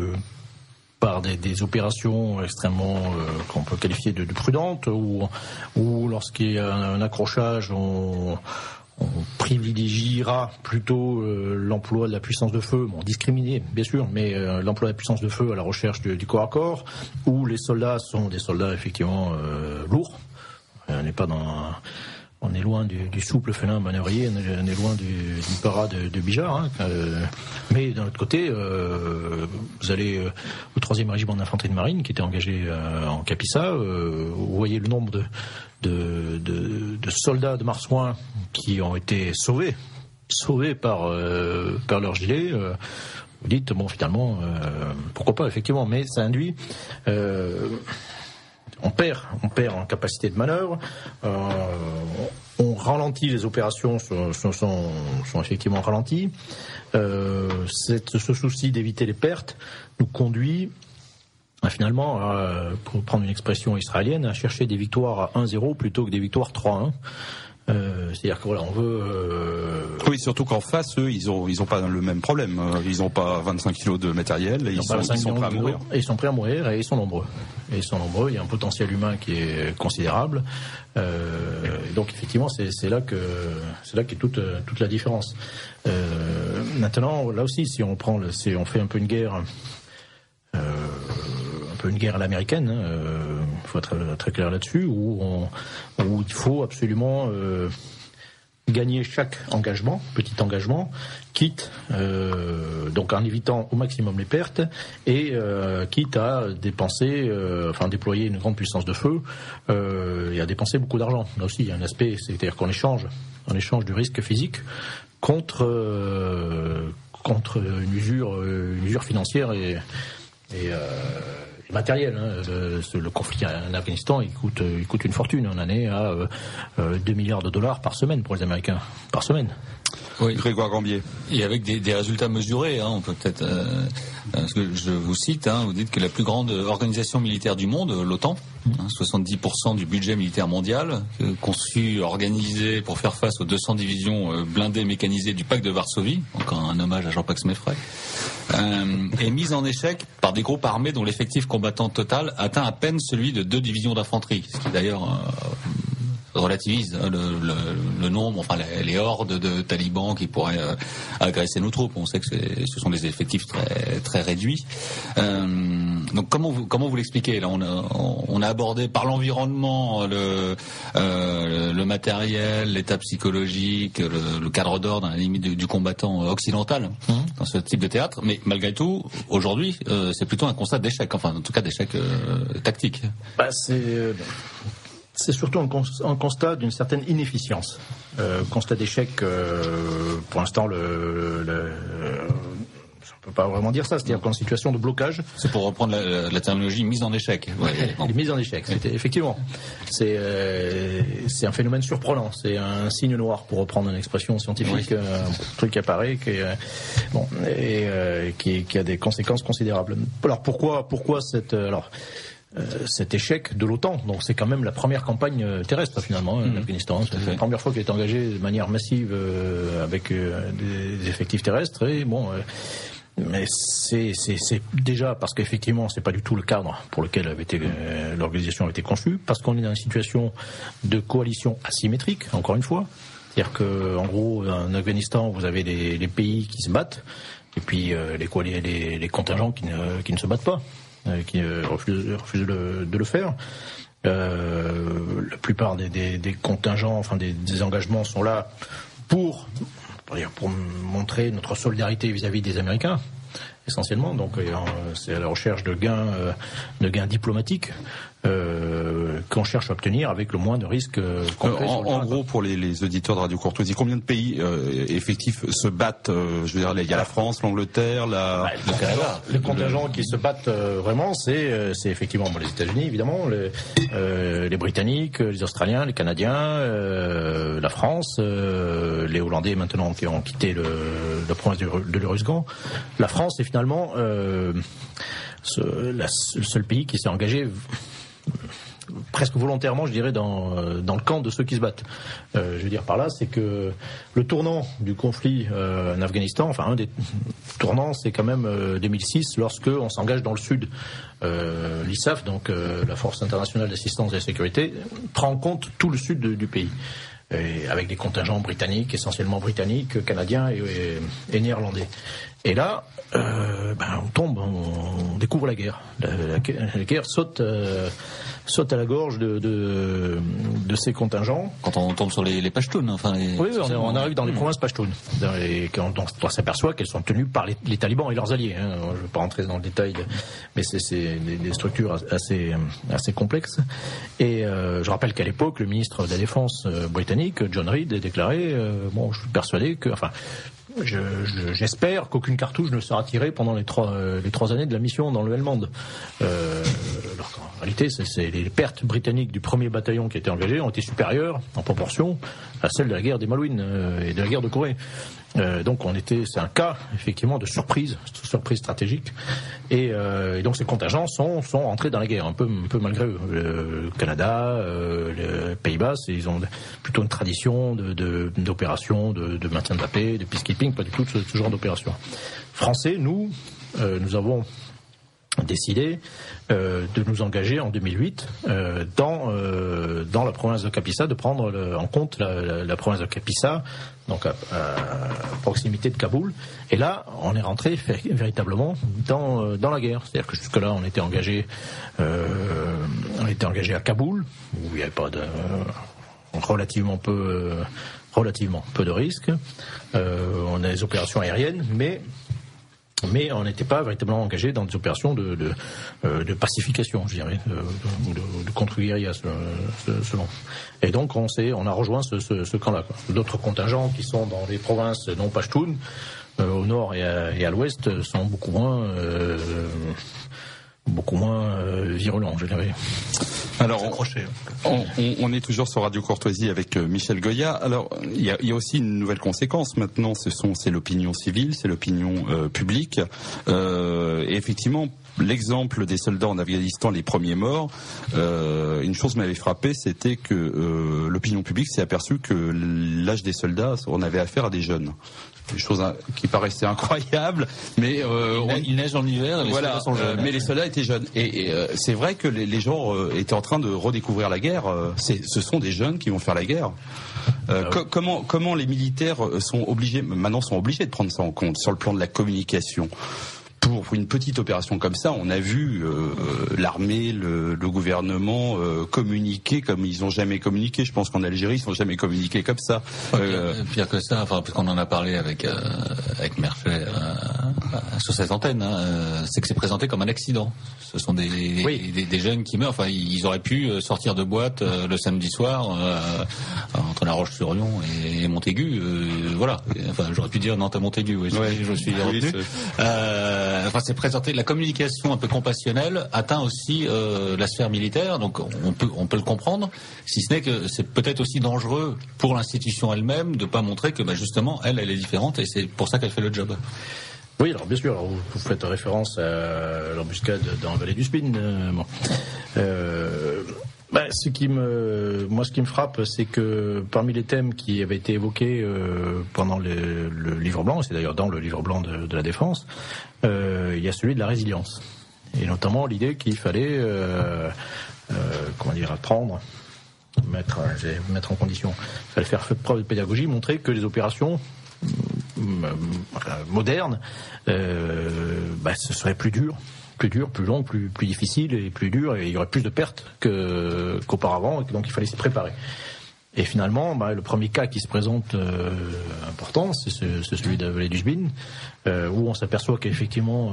des opérations extrêmement qu'on peut qualifier de prudentes, ou lorsqu'il y a un accrochage, on privilégiera plutôt l'emploi de la puissance de feu, discriminé bien sûr, mais l'emploi de la puissance de feu à la recherche du corps à corps, où les soldats sont des soldats effectivement lourds. On n'est pas dans On est loin du souple félin manœuvrier, on est loin du para de Bijar. Hein. Mais d'un autre côté, vous allez au 3e régiment d'infanterie de marine qui était engagé en Capissa. Vous voyez le nombre de soldats de marsouins qui ont été sauvés par leur gilet. Vous dites, bon, finalement, pourquoi pas, effectivement, mais ça induit... On perd en capacité de manœuvre, on ralentit, les opérations sont effectivement ralenties. Ce souci d'éviter les pertes nous conduit finalement, pour prendre une expression israélienne, à chercher des victoires à 1-0 plutôt que des victoires 3-1. C'est-à-dire que voilà, on veut. Oui, surtout qu'en face, eux, ils ont pas le même problème. Ils ont pas 25 kilos de matériel. Ils sont prêts à mourir. Ils sont prêts à mourir et ils sont nombreux. Il y a un potentiel humain qui est considérable. Donc effectivement, c'est là qu'est toute la différence. Maintenant, là aussi, si on fait un peu une guerre. Une guerre à l'américaine, il faut être très clair là-dessus, où il faut absolument gagner chaque engagement, petit engagement, quitte donc en évitant au maximum les pertes et quitte à déployer une grande puissance de feu et à dépenser beaucoup d'argent. Là aussi, il y a un aspect, c'est-à-dire qu'on échange du risque physique contre une usure financière et matériel. Le conflit en Afghanistan, il coûte une fortune. On en est à 2 milliards de dollars par semaine pour les Américains. Par semaine. Oui. Grégoire Gambier. Et avec des résultats mesurés, on peut peut-être... parce que je vous cite, vous dites que la plus grande organisation militaire du monde, l'OTAN, 70% du budget militaire mondial, conçu, organisé pour faire face aux 200 divisions blindées mécanisées du pacte de Varsovie, encore un hommage à Jean-Pax Meffray, est mise en échec par des groupes armés dont l'effectif combattant total atteint à peine celui de 2 divisions d'infanterie, ce qui d'ailleurs relativise le nombre, enfin les hordes de talibans qui pourraient agresser nos troupes. On sait que ce sont des effectifs très très réduits. Donc comment vous l'expliquez là? On a abordé par l'environnement le matériel, l'état psychologique, le cadre d'ordre à la limite du combattant occidental dans ce type de théâtre, mais malgré tout aujourd'hui c'est plutôt un constat d'échec, enfin en tout cas d'échec tactique. C'est surtout un constat d'une certaine inefficience. Constat d'échec, pour l'instant, on ne peut pas vraiment dire ça, c'est-à-dire qu'en situation de blocage... C'est pour reprendre la terminologie mise en échec. Ouais, mise en échec, effectivement. C'est un phénomène surprenant, c'est un signe noir, pour reprendre une expression scientifique, un truc qui apparaît, qui a des conséquences considérables. Alors pourquoi cet échec de l'OTAN? Donc c'est quand même la première campagne terrestre finalement, l'Afghanistan. C'est la première fois qu'elle est engagée de manière massive avec des effectifs terrestres. Et mais c'est déjà parce qu'effectivement c'est pas du tout le cadre pour lequel l'organisation avait été conçue, parce qu'on est dans une situation de coalition asymétrique, encore une fois. C'est-à-dire que en gros en Afghanistan vous avez les pays qui se battent et puis les contingents qui ne se battent pas, qui refusent de le faire. La plupart des contingents, enfin des engagements sont là pour montrer notre solidarité vis-à-vis des Américains, essentiellement. Donc c'est à la recherche de gains diplomatiques qu'on cherche à obtenir avec le moins de risques concrets. En gros, pour les auditeurs de Radio Courtoisie, combien de pays effectifs se battent? Je veux dire, il y a la France, l'Angleterre, le Canada. Les contingents qui se battent vraiment, c'est effectivement les États-Unis, évidemment, les Britanniques, les Australiens, les Canadiens, la France, les Hollandais maintenant qui ont quitté la province de l'Uruzgan. La France est finalement le seul pays qui s'est engagé presque volontairement, je dirais, dans le camp de ceux qui se battent. Je veux dire par là, c'est que le tournant du conflit en Afghanistan, enfin un des tournants, c'est quand même 2006, lorsque on s'engage dans le sud. L'ISAF, donc la Force internationale d'assistance et de sécurité, prend en compte tout le sud du pays. avec des contingents britanniques, essentiellement britanniques, canadiens et néerlandais. Et là, on découvre la guerre. La guerre saute à la gorge de ces contingents. Quand on tombe sur les Pashtuns, Oui, on arrive dans les provinces Pashtuns. Quand on s'aperçoit qu'elles sont tenues par les talibans et leurs alliés. Je ne vais pas rentrer dans le détail, mais c'est des structures assez complexes. Et je rappelle qu'à l'époque, le ministre de la Défense britannique, John Reed, a déclaré je suis persuadé que... J'espère qu'aucune cartouche ne sera tirée pendant les trois années de la mission dans le Helmand. Alors qu'en réalité, les pertes britanniques du premier bataillon qui a été engagé ont été supérieures en proportion à celles de la guerre des Malouines et de la guerre de Corée. Donc c'est un cas effectivement de surprise stratégique. Et donc ces contingents sont entrés dans la guerre un peu malgré eux. Le Canada, les Pays-Bas, ils ont plutôt une tradition d'opérations de maintien de la paix, de peacekeeping, pas du tout de ce genre d'opération. Français, nous avons décidé de nous engager en 2008 dans la province de Kapisa, de prendre en compte la province de Kapisa, donc à proximité de Kaboul. Et là, on est rentré véritablement dans la guerre. C'est-à-dire que jusque-là, on était engagé à Kaboul, où il n'y avait pas de relativement peu de risques. On a des opérations aériennes, mais on n'était pas véritablement engagé dans des opérations de pacification, je dirais, de contre-guérilla, selon. Et donc on a rejoint ce camp-là. D'autres contingents qui sont dans les provinces non pashtunes, au nord et à l'ouest, sont beaucoup moins virulents, je dirais. Alors, on est toujours sur Radio Courtoisie avec Michel Goya. Alors, il y a aussi une nouvelle conséquence maintenant. C'est l'opinion civile, c'est l'opinion publique. Et effectivement, l'exemple des soldats en Afghanistan, les premiers morts, une chose m'avait frappé, c'était que l'opinion publique s'est aperçue que l'âge des soldats, on avait affaire à des jeunes. Des choses qui paraissaient incroyables, mais il neige en hiver, les soldats sont jeunes. Mais les soldats étaient jeunes, et c'est vrai que les gens étaient en train de redécouvrir la guerre. Ce sont des jeunes qui vont faire la guerre. Comment les militaires sont obligés de prendre ça en compte sur le plan de la communication? Pour une petite opération comme ça, on a vu l'armée, le gouvernement communiquer comme ils n'ont jamais communiqué. Je pense qu'en Algérie, ils n'ont jamais communiqué comme ça. Pire que ça, parce qu'on en a parlé avec Merchet sur cette antenne, c'est que c'est présenté comme un accident. Ce sont des jeunes qui meurent. Ils auraient pu sortir de boîte le samedi soir entre La Roche-sur-Yon et Montaigu. Voilà. J'aurais pu dire Nantes à Montaigu. Oui, je suis retenu. C'est présenté, la communication un peu compassionnelle atteint aussi la sphère militaire, donc on peut le comprendre, si ce n'est que c'est peut-être aussi dangereux pour l'institution elle-même de pas montrer que justement elle est différente et c'est pour ça qu'elle fait le job. Oui, alors bien sûr, vous faites référence à l'embuscade dans la vallée du Spin. Ce qui me frappe, c'est que parmi les thèmes qui avaient été évoqués pendant le livre blanc, et c'est d'ailleurs dans le livre blanc de la défense, il y a celui de la résilience, et notamment l'idée qu'il fallait apprendre, mettre en condition, il fallait faire preuve de pédagogie, montrer que les opérations modernes, ce serait plus dur, plus long, plus difficile et plus dur, et il y aurait plus de pertes qu'auparavant, et donc il fallait s'y préparer. Et finalement, le premier cas qui se présente important, c'est celui de la vallée du Sbin, où on s'aperçoit qu'effectivement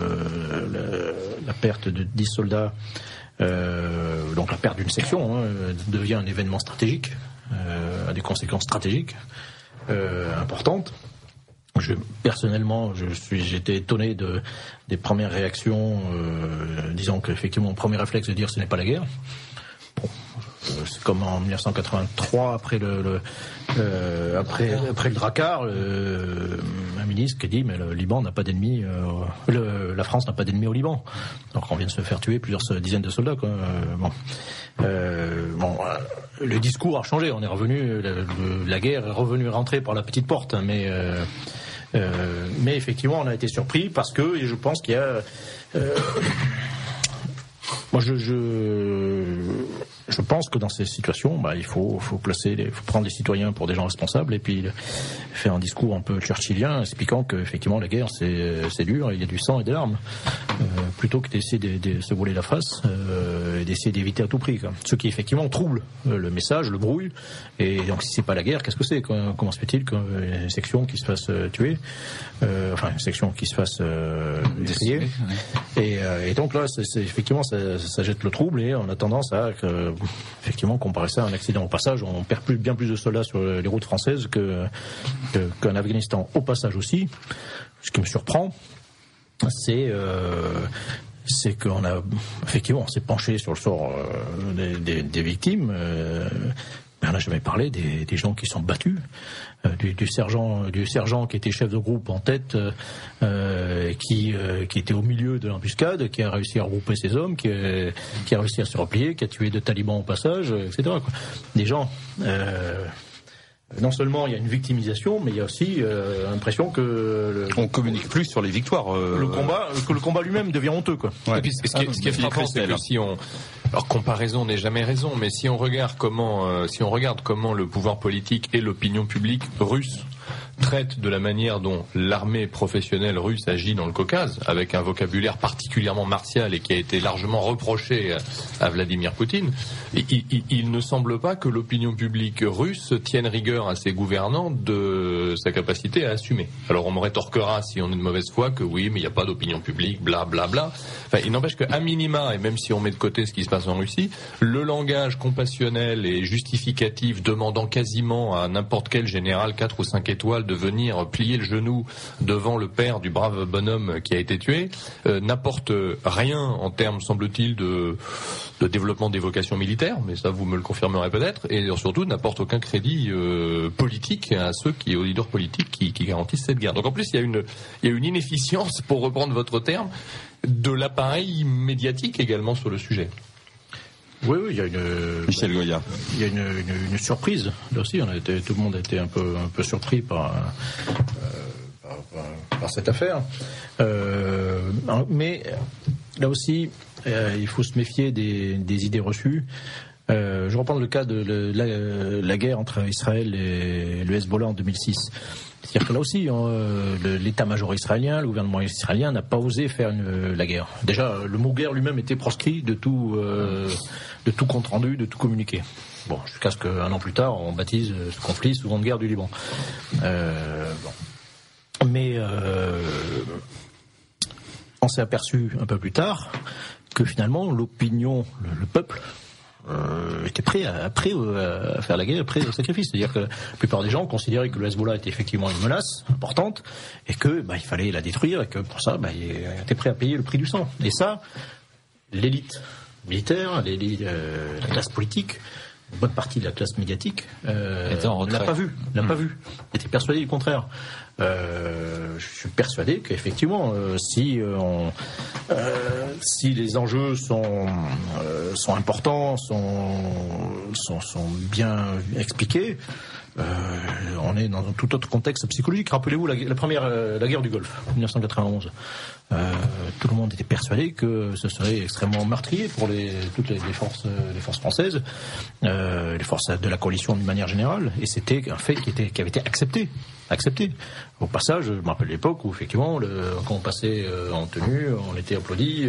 la perte de 10 soldats, donc la perte d'une section, devient un événement stratégique, a des conséquences stratégiques importantes. Personnellement, j'étais étonné des premières réactions, disant qu'effectivement, mon premier réflexe de dire ce n'est pas la guerre. Bon, c'est comme en 1983, après le Drakkar, un ministre qui a dit mais le Liban n'a pas d'ennemis, la France n'a pas d'ennemis au Liban. Donc on vient de se faire tuer plusieurs dizaines de soldats, quoi. Le discours a changé, on est revenu, la guerre est revenue rentrer par la petite porte, mais effectivement on a été surpris parce que je pense qu'il y a moi je je pense que dans ces situations, il faut prendre les citoyens pour des gens responsables et puis faire un discours un peu churchillien expliquant que effectivement la guerre c'est dur, il y a du sang et des larmes, plutôt que d'essayer de se voiler la face et d'essayer d'éviter à tout prix, quoi. Ce qui effectivement trouble le message, le brouille. Et donc si c'est pas la guerre, qu'est-ce que c'est? Comment se fait-il qu'une section qui se fasse tuer, une section qui se fasse décimer, et donc là c'est effectivement ça jette le trouble et on a tendance à effectivement comparer ça à un accident. Au passage, on perd bien plus de soldats sur les routes françaises qu'en Afghanistan. Au passage aussi, ce qui me surprend, c'est qu'on a effectivement on s'est penché sur le sort des victimes. On n'a jamais parlé des gens qui sont battus, du sergent qui était chef de groupe en tête, qui était au milieu de l'embuscade, qui a réussi à regrouper ses hommes, qui a réussi à se replier, qui a tué 2 talibans au passage, etc., quoi. Des gens. Non seulement il y a une victimisation, mais il y a aussi l'impression que on communique plus sur les victoires. Que le combat lui-même devient honteux, quoi. Ouais. Et puis ce qui est frappant, c'est que si on, alors comparaison n'est jamais raison, mais si on regarde comment le pouvoir politique et l'opinion publique russe traitent de la manière dont l'armée professionnelle russe agit dans le Caucase, avec un vocabulaire particulièrement martial et qui a été largement reproché à Vladimir Poutine, il ne semble pas que l'opinion publique russe tienne rigueur à ses gouvernants de sa capacité à assumer. Alors on me rétorquera, si on est de mauvaise foi, que oui, mais il n'y a pas d'opinion publique, bla bla bla. Enfin, il n'empêche qu'à minima, et même si on met de côté ce qui se passe en Russie, le langage compassionnel et justificatif demandant quasiment à n'importe quel général 4 ou 5 étoiles de venir plier le genou devant le père du brave bonhomme qui a été tué, n'apporte rien en termes, semble-t-il, de développement des vocations militaires, mais ça vous me le confirmerez peut-être, et surtout n'apporte aucun crédit politique à ceux aux leaders politiques qui garantissent cette guerre. Donc en plus il y a une inefficience, pour reprendre votre terme, de l'appareil médiatique également sur le sujet. Oui, il y a Michel Goya. Il y a une surprise. Là aussi, tout le monde a été un peu surpris par cette affaire. Mais là aussi, il faut se méfier des idées reçues. Je vais reprendre le cas de la guerre entre Israël et le Hezbollah en 2006. C'est-à-dire que là aussi, l'état-major israélien, le gouvernement israélien n'a pas osé faire la guerre. Déjà, le mot guerre lui-même était proscrit de tout compte rendu, de tout communiqué. Bon, jusqu'à ce qu'un an plus tard, on baptise ce conflit seconde guerre du Liban. Mais on s'est aperçu un peu plus tard que finalement l'opinion, le peuple, était prêt à faire la guerre, prêt au sacrifice. C'est-à-dire que la plupart des gens considéraient que le Hezbollah était effectivement une menace importante et que il fallait la détruire et que pour ça ils étaient prêts à payer le prix du sang. Et ça, l'élite militaire, la classe politique, une bonne partie de la classe médiatique l'a pas vu. Était persuadé du contraire. Je suis persuadé qu'effectivement, si les enjeux sont importants, sont bien expliqués, on est dans un tout autre contexte psychologique. Rappelez-vous la guerre du Golfe, 1991. Tout le monde était persuadé que ce serait extrêmement meurtrier pour toutes les forces françaises, les forces de la coalition d'une manière générale, et c'était un fait qui avait été accepté. Au passage, je me rappelle l'époque où effectivement, quand on passait en tenue, on était applaudi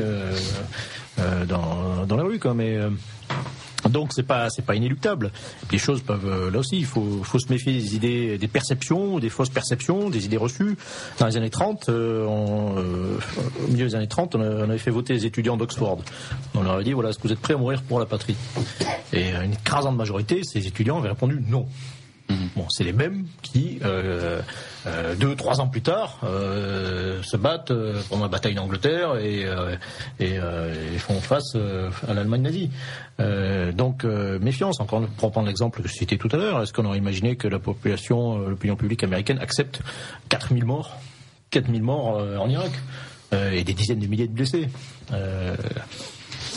dans la rue, quoi. Mais donc c'est pas inéluctable. Les choses peuvent, là aussi, il faut se méfier des idées, des perceptions, des fausses perceptions, des idées reçues. Dans les années 30, au milieu des années 30, on avait fait voter les étudiants d'Oxford. On leur avait dit, voilà, est-ce que vous êtes prêts à mourir pour la patrie? Et une écrasante majorité, ces étudiants avaient répondu non. Bon, c'est les mêmes qui, 2-3 ans plus tard, se battent pendant la bataille d'Angleterre et font face à l'Allemagne nazie. Donc, méfiance. Encore pour prendre l'exemple que je citais tout à l'heure, est-ce qu'on aurait imaginé que l'opinion publique américaine accepte 4000 morts en Irak et des dizaines de milliers de blessés?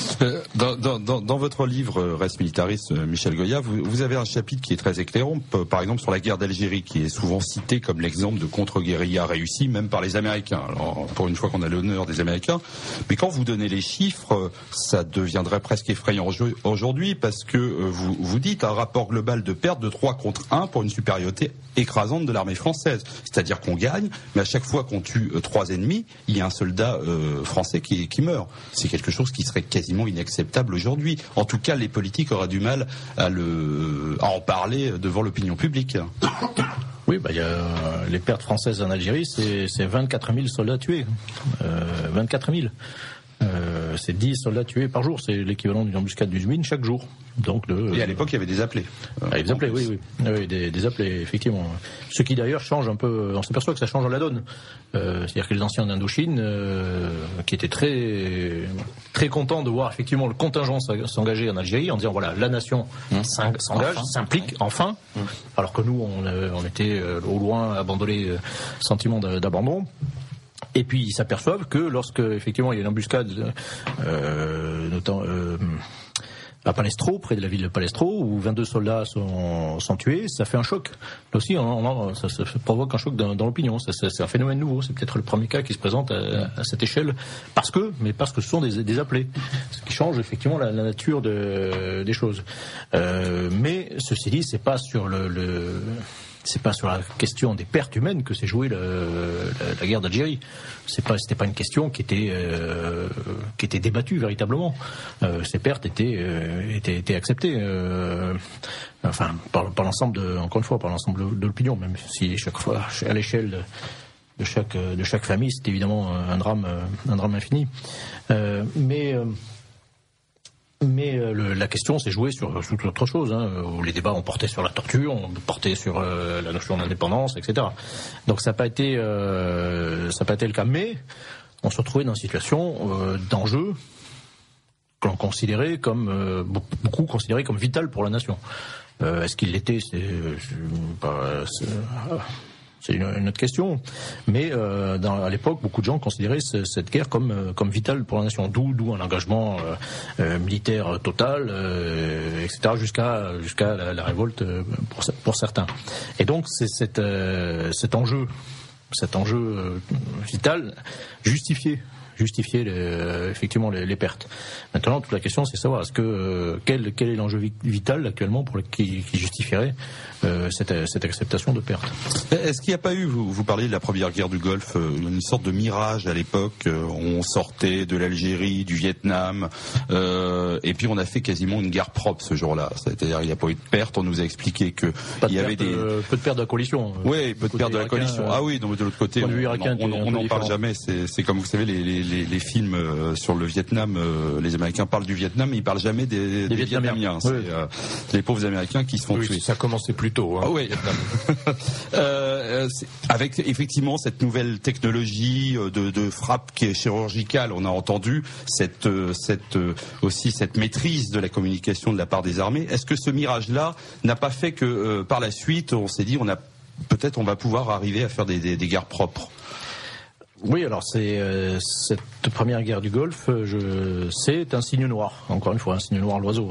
Dans votre livre Res Militaris, Michel Goya, vous avez un chapitre qui est très éclairant, par exemple sur la guerre d'Algérie, qui est souvent cité comme l'exemple de contre-guérilla réussi, même par les Américains. Alors, pour une fois qu'on a l'honneur des Américains, mais quand vous donnez les chiffres, ça deviendrait presque effrayant aujourd'hui, parce que vous dites un rapport global de perte de 3 contre 1 pour une supériorité écrasante de l'armée française. C'est-à-dire qu'on gagne, mais à chaque fois qu'on tue 3 ennemis, il y a un soldat français qui meurt. C'est quelque chose qui serait quasiment inacceptable aujourd'hui. En tout cas, les politiques auraient du mal à en parler devant l'opinion publique. Oui, il y a les pertes françaises en Algérie, c'est 24 000 soldats tués. 24 000. C'est 10 soldats tués par jour, c'est l'équivalent d'une embuscade du Zmin chaque jour. Donc et à l'époque, il y avait des appelés. Des appelés, oui. Des appelés, effectivement. Ce qui d'ailleurs change un peu, on s'aperçoit que ça change la donne. C'est-à-dire que les anciens d'Indochine, qui étaient très, très contents de voir effectivement le contingent s'engager en Algérie, en disant voilà, la nation s'engage, s'implique, enfin. Alors que nous, on était au loin, abandonnés, sentiment d'abandon. Et puis ils s'aperçoivent que lorsque effectivement il y a une embuscade notamment à Palestro, près de la ville de Palestro, où 22 soldats sont tués, ça fait un choc. Là aussi, ça provoque un choc dans l'opinion. C'est un phénomène nouveau. C'est peut-être le premier cas qui se présente à cette échelle, parce que ce sont des appelés, ce qui change effectivement la nature des choses. Mais ceci dit, c'est pas sur la question des pertes humaines que s'est jouée la guerre d'Algérie. C'était pas une question qui était débattue véritablement. Ces pertes étaient acceptées. Par l'ensemble de l'opinion, même si chaque fois à l'échelle de chaque famille, c'est évidemment un drame infini. Mais la question s'est jouée sur toute autre chose, où les débats ont porté sur la torture, ont porté sur la notion d'indépendance, etc. Donc ça n'a pas été le cas. Mais on se retrouvait dans une situation d'enjeu que l'on considérait beaucoup considéré comme vital pour la nation. Est-ce qu'il l'était? C'est une autre question, mais à l'époque, beaucoup de gens considéraient cette guerre comme vitale pour la nation, d'où un engagement militaire total, etc., jusqu'à la révolte pour certains. Et donc, c'est cet enjeu vital justifié effectivement les pertes. Maintenant, toute la question, c'est savoir quel est l'enjeu vital actuellement qui justifierait cette acceptation de pertes. Est-ce qu'il n'y a pas eu, vous parliez de la première guerre du Golfe, une sorte de mirage à l'époque, on sortait de l'Algérie, du Vietnam, et puis on a fait quasiment une guerre propre ce jour-là. C'est-à-dire il n'y a pas eu de pertes, on nous a expliqué que il y avait peu de pertes de la coalition. Oui, peu de pertes de la coalition. Ah oui, donc de l'autre côté, on n'en parle jamais. C'est comme vous savez les films sur le Vietnam, les Américains parlent du Vietnam, mais ils parlent jamais des Vietnamiens. Oui. C'est les pauvres Américains qui se font tuer. Ça commençait plus tôt. Ah oui. Avec effectivement cette nouvelle technologie de frappe qui est chirurgicale, on a entendu cette maîtrise de la communication de la part des armées. Est-ce que ce mirage-là n'a pas fait que par la suite, on s'est dit, on va pouvoir arriver à faire des guerres propres? Oui, alors cette première guerre du Golfe, c'est un signe noir. Encore une fois, un signe noir à l'oiseau.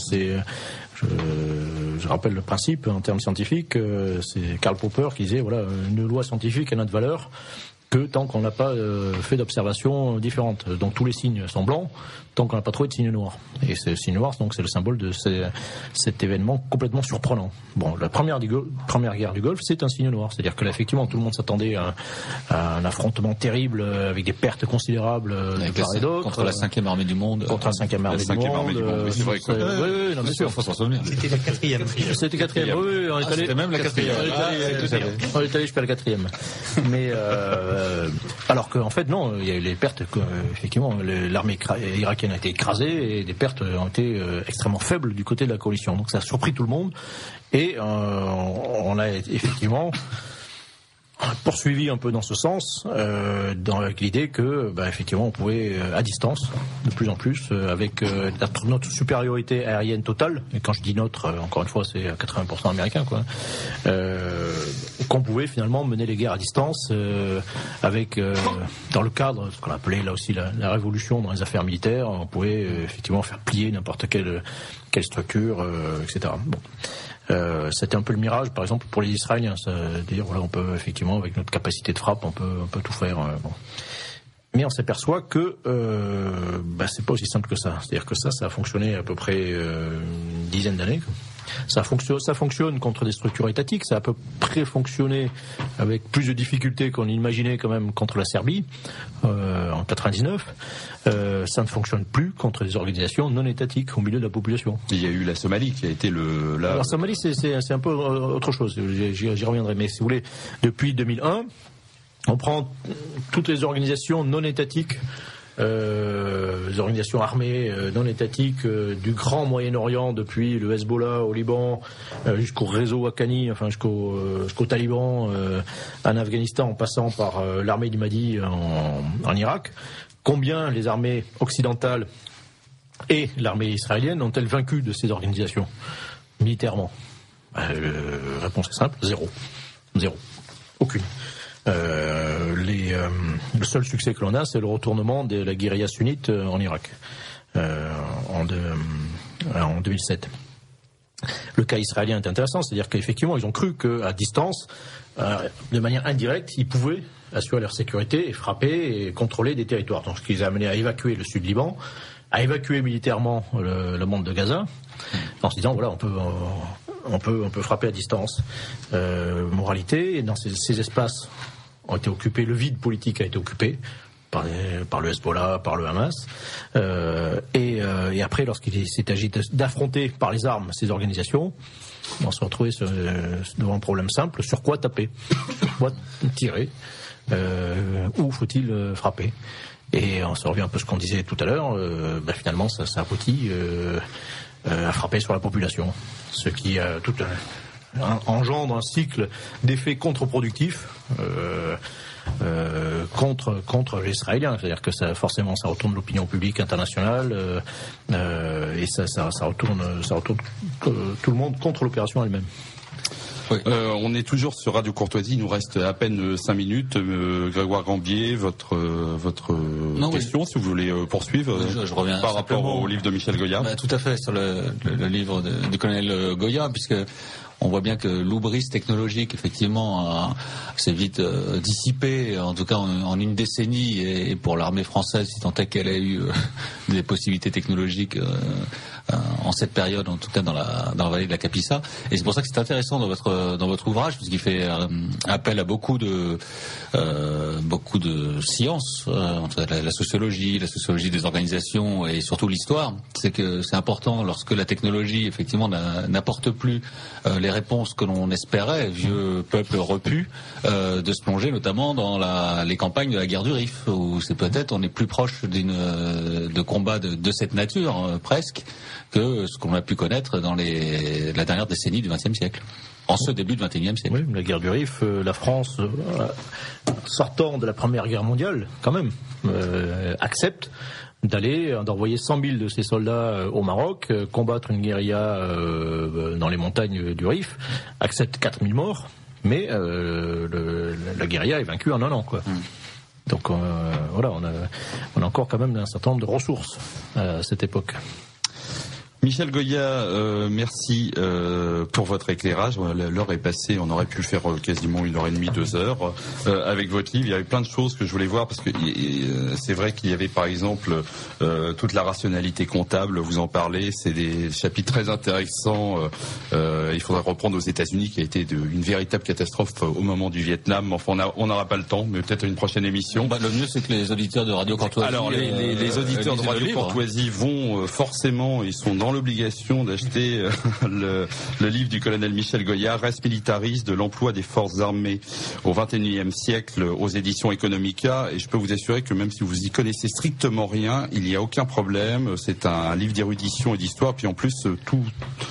Je rappelle le principe en termes scientifiques. C'est Karl Popper qui disait voilà, une loi scientifique n'a de valeur que tant qu'on n'a pas fait d'observations différentes. Donc tous les signes sont blancs tant qu'on n'a pas trouvé de signes noirs. Et ce signe noir, donc c'est le symbole de cet événement complètement surprenant. Bon, la première guerre du Golfe, c'est un signe noir. C'est-à-dire que là, effectivement, tout le monde s'attendait à un affrontement terrible avec des pertes considérables de part et d'autre. Contre la 5e armée du monde. Contre la 5e armée du monde. Oui, c'est vrai. Oui, non, bien sûr. Faut s'en souvenir. C'était la 4e. C'était 4e. Oui, on est allé. C'était même la 4e. On est allé jusqu'à la 4e. Mais alors qu'en fait, non, il y a eu les pertes. Effectivement, l'armée irakienne a été écrasée et des pertes ont été extrêmement faibles du côté de la coalition. Donc ça a surpris tout le monde et on a effectivement poursuivi un peu dans ce sens, avec l'idée que, effectivement, on pouvait à distance, de plus en plus, avec notre supériorité aérienne totale. Et quand je dis notre, encore une fois, c'est à 80% américain, quoi. qu'on pouvait finalement mener les guerres à distance avec dans le cadre de ce qu'on appelait là aussi la révolution dans les affaires militaires. On pouvait effectivement faire plier n'importe quelle structure, etc. Bon. C'était un peu le mirage, par exemple, pour les Israéliens. C'est-à-dire, voilà, on peut effectivement, avec notre capacité de frappe, on peut tout faire. Bon. Mais on s'aperçoit que c'est pas aussi simple que ça. C'est-à-dire que ça a fonctionné à peu près une dizaine d'années. Ça fonctionne contre des structures étatiques. Ça a à peu près fonctionné avec plus de difficultés qu'on imaginait quand même contre la Serbie en 99. Ça ne fonctionne plus contre des organisations non étatiques au milieu de la population. Il y a eu la Somalie qui a été Alors la Somalie, c'est un peu autre chose. J'y reviendrai. Mais si vous voulez, depuis 2001, on prend toutes les organisations non étatiques, les organisations armées non étatiques du grand Moyen-Orient, depuis le Hezbollah au Liban jusqu'au réseau Haqqani, enfin jusqu'au Taliban en Afghanistan, en passant par l'armée du Mahdi en Irak. Combien les armées occidentales et l'armée israélienne ont-elles vaincu de ces organisations militairement? Réponse est simple, zéro. Aucune. Le seul succès que l'on a, c'est le retournement de la guérilla sunnite en Irak en 2007. Le cas israélien est intéressant, c'est-à-dire qu'effectivement, ils ont cru qu'à distance, de manière indirecte, ils pouvaient assurer leur sécurité et frapper et contrôler des territoires. Donc, ce qui les a amenés à évacuer le sud Liban, à évacuer militairement le monde de Gaza, en se disant, voilà, on peut frapper à distance. Moralité, dans ces espaces ont été occupés, le vide politique a été occupé par le Hezbollah, par le Hamas, et après, lorsqu'il s'est agi d'affronter par les armes ces organisations, on se retrouvait devant un problème simple: sur quoi taper, sur quoi tirer, où faut-il frapper? Et on se revient un peu à ce qu'on disait tout à l'heure, finalement ça aboutit à frapper sur la population, ce qui engendre un cycle d'effets contre-productifs contre les Israéliens. C'est-à-dire que ça retourne l'opinion publique internationale et ça retourne tout le monde contre l'opération elle-même. Oui. On est toujours sur Radio Courtoisie, il nous reste à peine 5 minutes. Grégoire Gambier, votre question, si vous voulez poursuivre, je reviens par rapport au livre de Michel Goya. Tout à fait, sur le livre du colonel Goya, puisque on voit bien que l'oubris technologique, effectivement, s'est vite dissipé, en tout cas en une décennie, et pour l'armée française, si tant est qu'elle a eu des possibilités technologiques en cette période, en tout cas dans la vallée de la Capissa. Et c'est pour ça que c'est intéressant dans votre ouvrage, parce qu'il fait appel à beaucoup de sciences, la sociologie des organisations et surtout l'histoire. C'est que c'est important, lorsque la technologie effectivement n'apporte plus les réponses que l'on espérait, vieux peuple repu, de se plonger notamment dans les campagnes de la guerre du Rif, où c'est peut-être on est plus proche de combats de cette nature presque que ce qu'on a pu connaître dans la dernière décennie du XXe siècle, en ce début du XXIe siècle. Oui, la guerre du Rif, la France, sortant de la Première Guerre mondiale, quand même, accepte d'envoyer 100 000 de ses soldats au Maroc, combattre une guérilla dans les montagnes du Rif, accepte 4 000 morts, mais la guérilla est vaincue en un an, quoi. Donc voilà, on a encore quand même un certain nombre de ressources à cette époque. Michel Goya, merci pour votre éclairage. L'heure est passée, on aurait pu le faire quasiment 1h30, 2 heures. Avec votre livre, il y avait plein de choses que je voulais voir, parce que c'est vrai qu'il y avait par exemple toute la rationalité comptable, vous en parlez, c'est des chapitres très intéressants. Il faudrait reprendre aux États-Unis, qui a été une véritable catastrophe au moment du Vietnam. Enfin, on n'aura pas le temps, mais peut-être une prochaine émission. Le mieux, c'est que les auditeurs de Radio Courtoisie... Alors, les auditeurs de Radio Courtoisie vont forcément, ils sont dans l'obligation d'acheter le livre du colonel Michel Goya, Res Militaris, de l'emploi des forces armées au XXIe siècle, aux éditions Economica. Et je peux vous assurer que même si vous y connaissez strictement rien, il n'y a aucun problème. C'est un livre d'érudition et d'histoire. Puis en plus,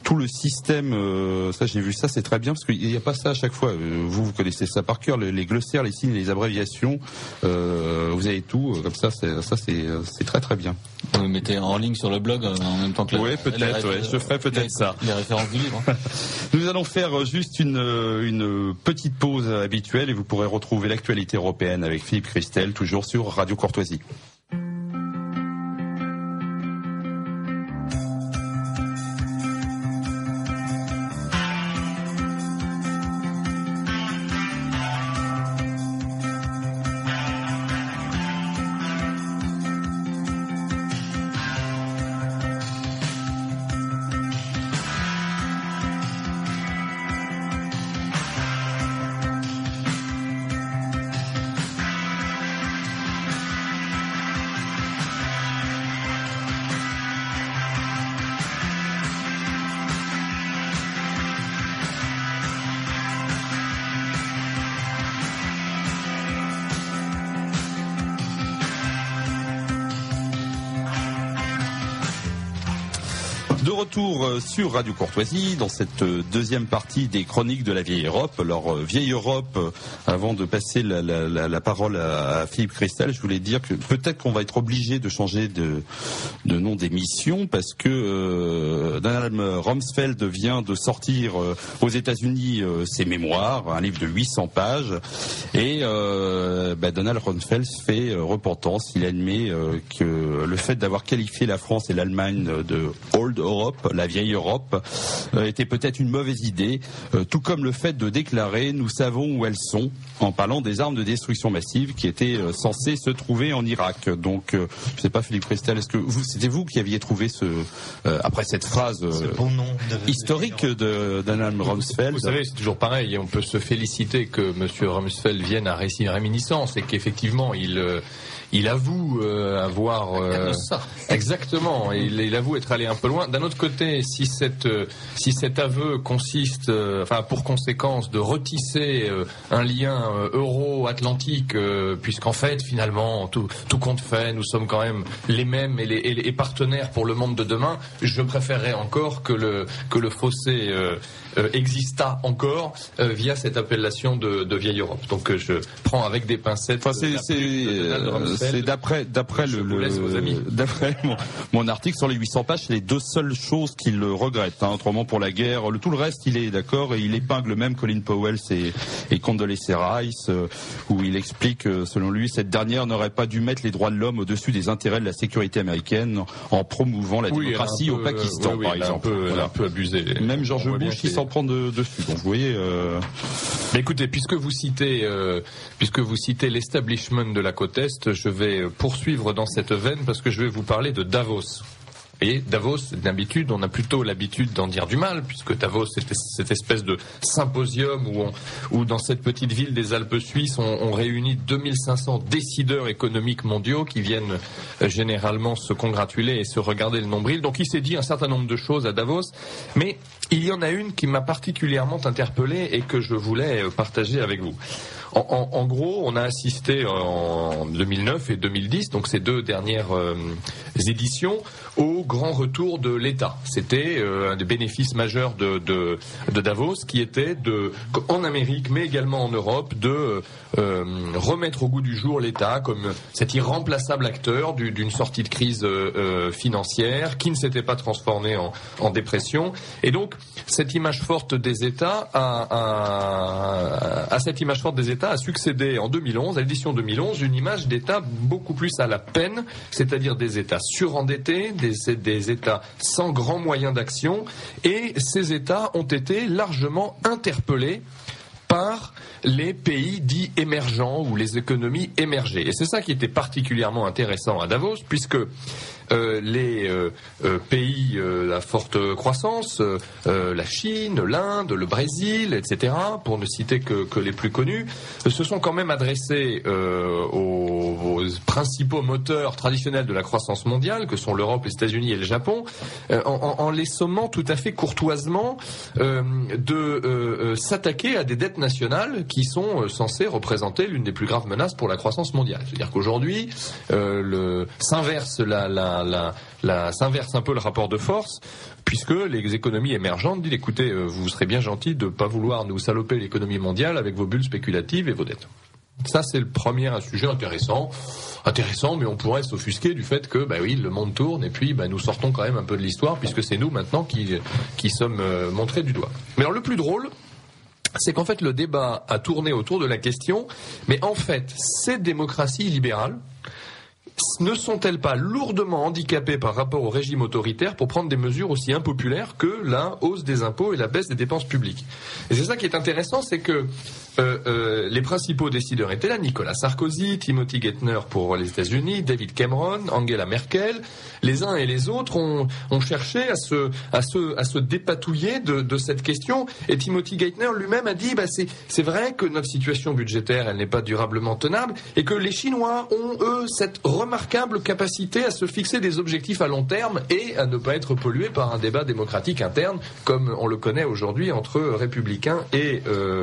tout le système, ça j'ai vu ça, c'est très bien parce qu'il n'y a pas ça à chaque fois. Vous connaissez ça par cœur, les glossaires, les signes, les abréviations. Vous avez tout comme ça. C'est très très bien. Vous le mettez en ligne sur le blog en même temps que oui, peut-être. Je ferai peut-être ça. Les références du livre. Nous allons faire juste une petite pause habituelle et vous pourrez retrouver l'actualité européenne avec Philippe Christel, toujours sur Radio Courtoisie. De retour sur Radio Courtoisie dans cette deuxième partie des chroniques de la vieille Europe. Alors vieille Europe, avant de passer la parole à Philippe Christel, je voulais dire que peut-être qu'on va être obligé de changer de nom d'émission parce que Donald Rumsfeld vient de sortir aux États-Unis ses mémoires, un livre de 800 pages, et Donald Rumsfeld fait repentance. Il admet que le fait d'avoir qualifié la France et l'Allemagne de Old Europe, la vieille Europe, était peut-être une mauvaise idée, tout comme le fait de déclarer « nous savons où elles sont » en parlant des armes de destruction massive qui étaient censées se trouver en Irak. Donc, je ne sais pas, Philippe Christel, est-ce que c'était vous qui aviez trouvé après cette phrase bon nom historique de Donald Rumsfeld? Vous savez, c'est toujours pareil, on peut se féliciter que M. Rumsfeld vienne à réminiscence et qu'effectivement il avoue avoir exactement, il avoue être allé un peu loin. D'un autre côté, si cet aveu consiste, pour conséquence de retisser un lien euro-atlantique, puisqu'en fait finalement tout compte fait, nous sommes quand même les mêmes et les partenaires pour le monde de demain, je préférerais encore que le fossé exista encore via cette appellation de vieille Europe. Donc je prends avec des pincettes. C'est d'après mon article sur les 800 pages, c'est les deux seules choses qu'il regrette. Autrement, pour la guerre, tout le reste, il est d'accord, et il épingle même Colin Powell et Condoleezza Rice, où il explique que, selon lui, cette dernière n'aurait pas dû mettre les droits de l'homme au-dessus des intérêts de la sécurité américaine en promouvant la démocratie au Pakistan, par exemple. Elle a un peu abusé. Même George Bush, il s'en prend dessus. Donc, vous voyez. Mais écoutez, puisque vous citez l'establishment de la côte Est, je vais poursuivre dans cette veine parce que je vais vous parler de Davos. Et Davos, d'habitude, on a plutôt l'habitude d'en dire du mal, puisque Davos, c'était cette espèce de symposium où dans cette petite ville des Alpes suisses, on réunit 2500 décideurs économiques mondiaux qui viennent généralement se congratuler et se regarder le nombril. Donc il s'est dit un certain nombre de choses à Davos, mais il y en a une qui m'a particulièrement interpellé et que je voulais partager avec vous. En gros, on a assisté en 2009 et 2010, donc ces deux dernières éditions, au grand retour de l'État. C'était un des bénéfices majeurs de Davos, qui était en Amérique, mais également en Europe, de remettre au goût du jour l'État comme cet irremplaçable acteur d'une sortie de crise financière qui ne s'était pas transformée en dépression. Et donc, cette image forte des États à cette image forte des États a succédé en 2011, à l'édition 2011, une image d'État beaucoup plus à la peine, c'est-à-dire des États surendettés, des États sans grands moyens d'action, et ces États ont été largement interpellés par les pays dits émergents ou les économies émergées. Et c'est ça qui était particulièrement intéressant à Davos, puisque les pays à forte croissance, la Chine, l'Inde, le Brésil, etc., pour ne citer que les plus connus, se sont quand même adressés aux principaux moteurs traditionnels de la croissance mondiale, que sont l'Europe, les États-Unis et le Japon, en les sommant tout à fait courtoisement de s'attaquer à des dettes nationales qui sont censées représenter l'une des plus graves menaces pour la croissance mondiale. C'est-à-dire qu'aujourd'hui, s'inverse la s'inverse un peu le rapport de force, puisque les économies émergentes disent écoutez, vous serez bien gentil de pas vouloir nous saloper l'économie mondiale avec vos bulles spéculatives et vos dettes. Ça, c'est le premier sujet intéressant, mais on pourrait s'offusquer du fait que, le monde tourne et puis, nous sortons quand même un peu de l'histoire puisque c'est nous maintenant qui sommes montrés du doigt. Mais alors, le plus drôle, c'est qu'en fait, le débat a tourné autour de la question, mais en fait, ces démocraties libérales ne sont-elles pas lourdement handicapées par rapport au régime autoritaire pour prendre des mesures aussi impopulaires que la hausse des impôts et la baisse des dépenses publiques? Et c'est ça qui est intéressant, c'est que les principaux décideurs étaient là, Nicolas Sarkozy, Timothy Geithner pour les États-Unis, David Cameron, Angela Merkel. Les uns et les autres ont cherché à se dépatouiller de cette question. Et Timothy Geithner lui-même a dit, c'est vrai que notre situation budgétaire, elle n'est pas durablement tenable et que les Chinois ont, eux, cette remarquable capacité à se fixer des objectifs à long terme et à ne pas être pollués par un débat démocratique interne comme on le connaît aujourd'hui entre républicains et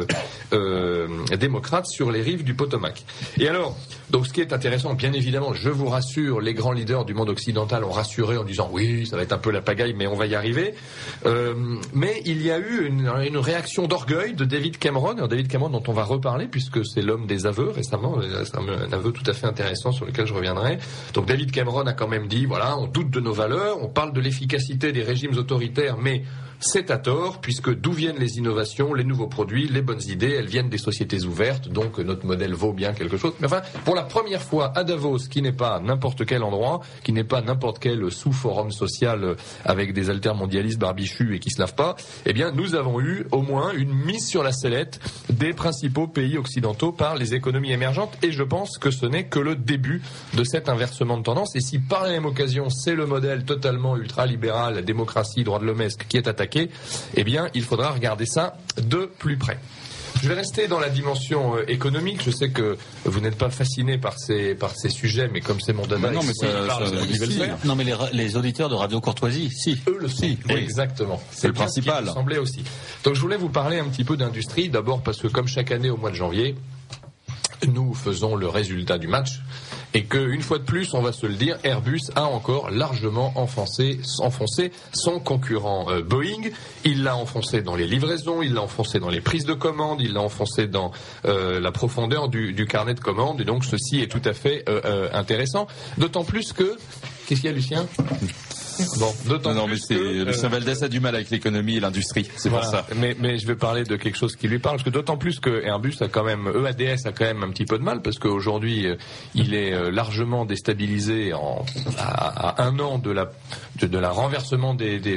démocrates sur les rives du Potomac. Et alors, donc ce qui est intéressant, bien évidemment, je vous rassure, les grands leaders du monde occidental ont rassuré en disant oui, ça va être un peu la pagaille, mais on va y arriver. Mais il y a eu une réaction d'orgueil de David Cameron, dont on va reparler puisque c'est l'homme des aveux récemment, c'est un aveu tout à fait intéressant sur lequel je reviendrai. Donc David Cameron a quand même dit voilà, on doute de nos valeurs, on parle de l'efficacité des régimes autoritaires, mais c'est à tort, puisque d'où viennent les innovations, les nouveaux produits, les bonnes idées, elles viennent des sociétés ouvertes, donc notre modèle vaut bien quelque chose. Mais enfin, pour la première fois à Davos, qui n'est pas n'importe quel endroit, qui n'est pas n'importe quel sous-forum social avec des altermondialistes barbichus et qui se lavent pas, eh bien, nous avons eu au moins une mise sur la sellette des principaux pays occidentaux par les économies émergentes, et je pense que ce n'est que le début de cet inversement de tendance. Et si par la même occasion, c'est le modèle totalement ultralibéral, la démocratie, droit de l'hommesque qui est attaqué, eh bien, il faudra regarder ça de plus près. Je vais rester dans la dimension économique. Je sais que vous n'êtes pas fasciné par ces sujets, mais comme c'est mon dada, non, mais non, mais les auditeurs de Radio Courtoisie, si. Eux le sont. Oui. Exactement. C'est le principal. Ce qui me semblait aussi. Donc, je voulais vous parler un petit peu d'industrie. D'abord parce que, comme chaque année au mois de janvier, nous faisons le résultat du match. Et qu'une fois de plus, on va se le dire, Airbus a encore largement enfoncé son concurrent Boeing. Il l'a enfoncé dans les livraisons, il l'a enfoncé dans les prises de commandes, il l'a enfoncé dans la profondeur du carnet de commandes. Et donc ceci est tout à fait intéressant. D'autant plus que... Qu'est-ce qu'il y a, Lucien ? Bon, Lucien Valdès a du mal avec l'économie et l'industrie, c'est pour ça. Mais je vais parler de quelque chose qui lui parle, parce que d'autant plus que Airbus a quand même, EADS a quand même un petit peu de mal, parce qu'aujourd'hui il est largement déstabilisé à un an de la renversement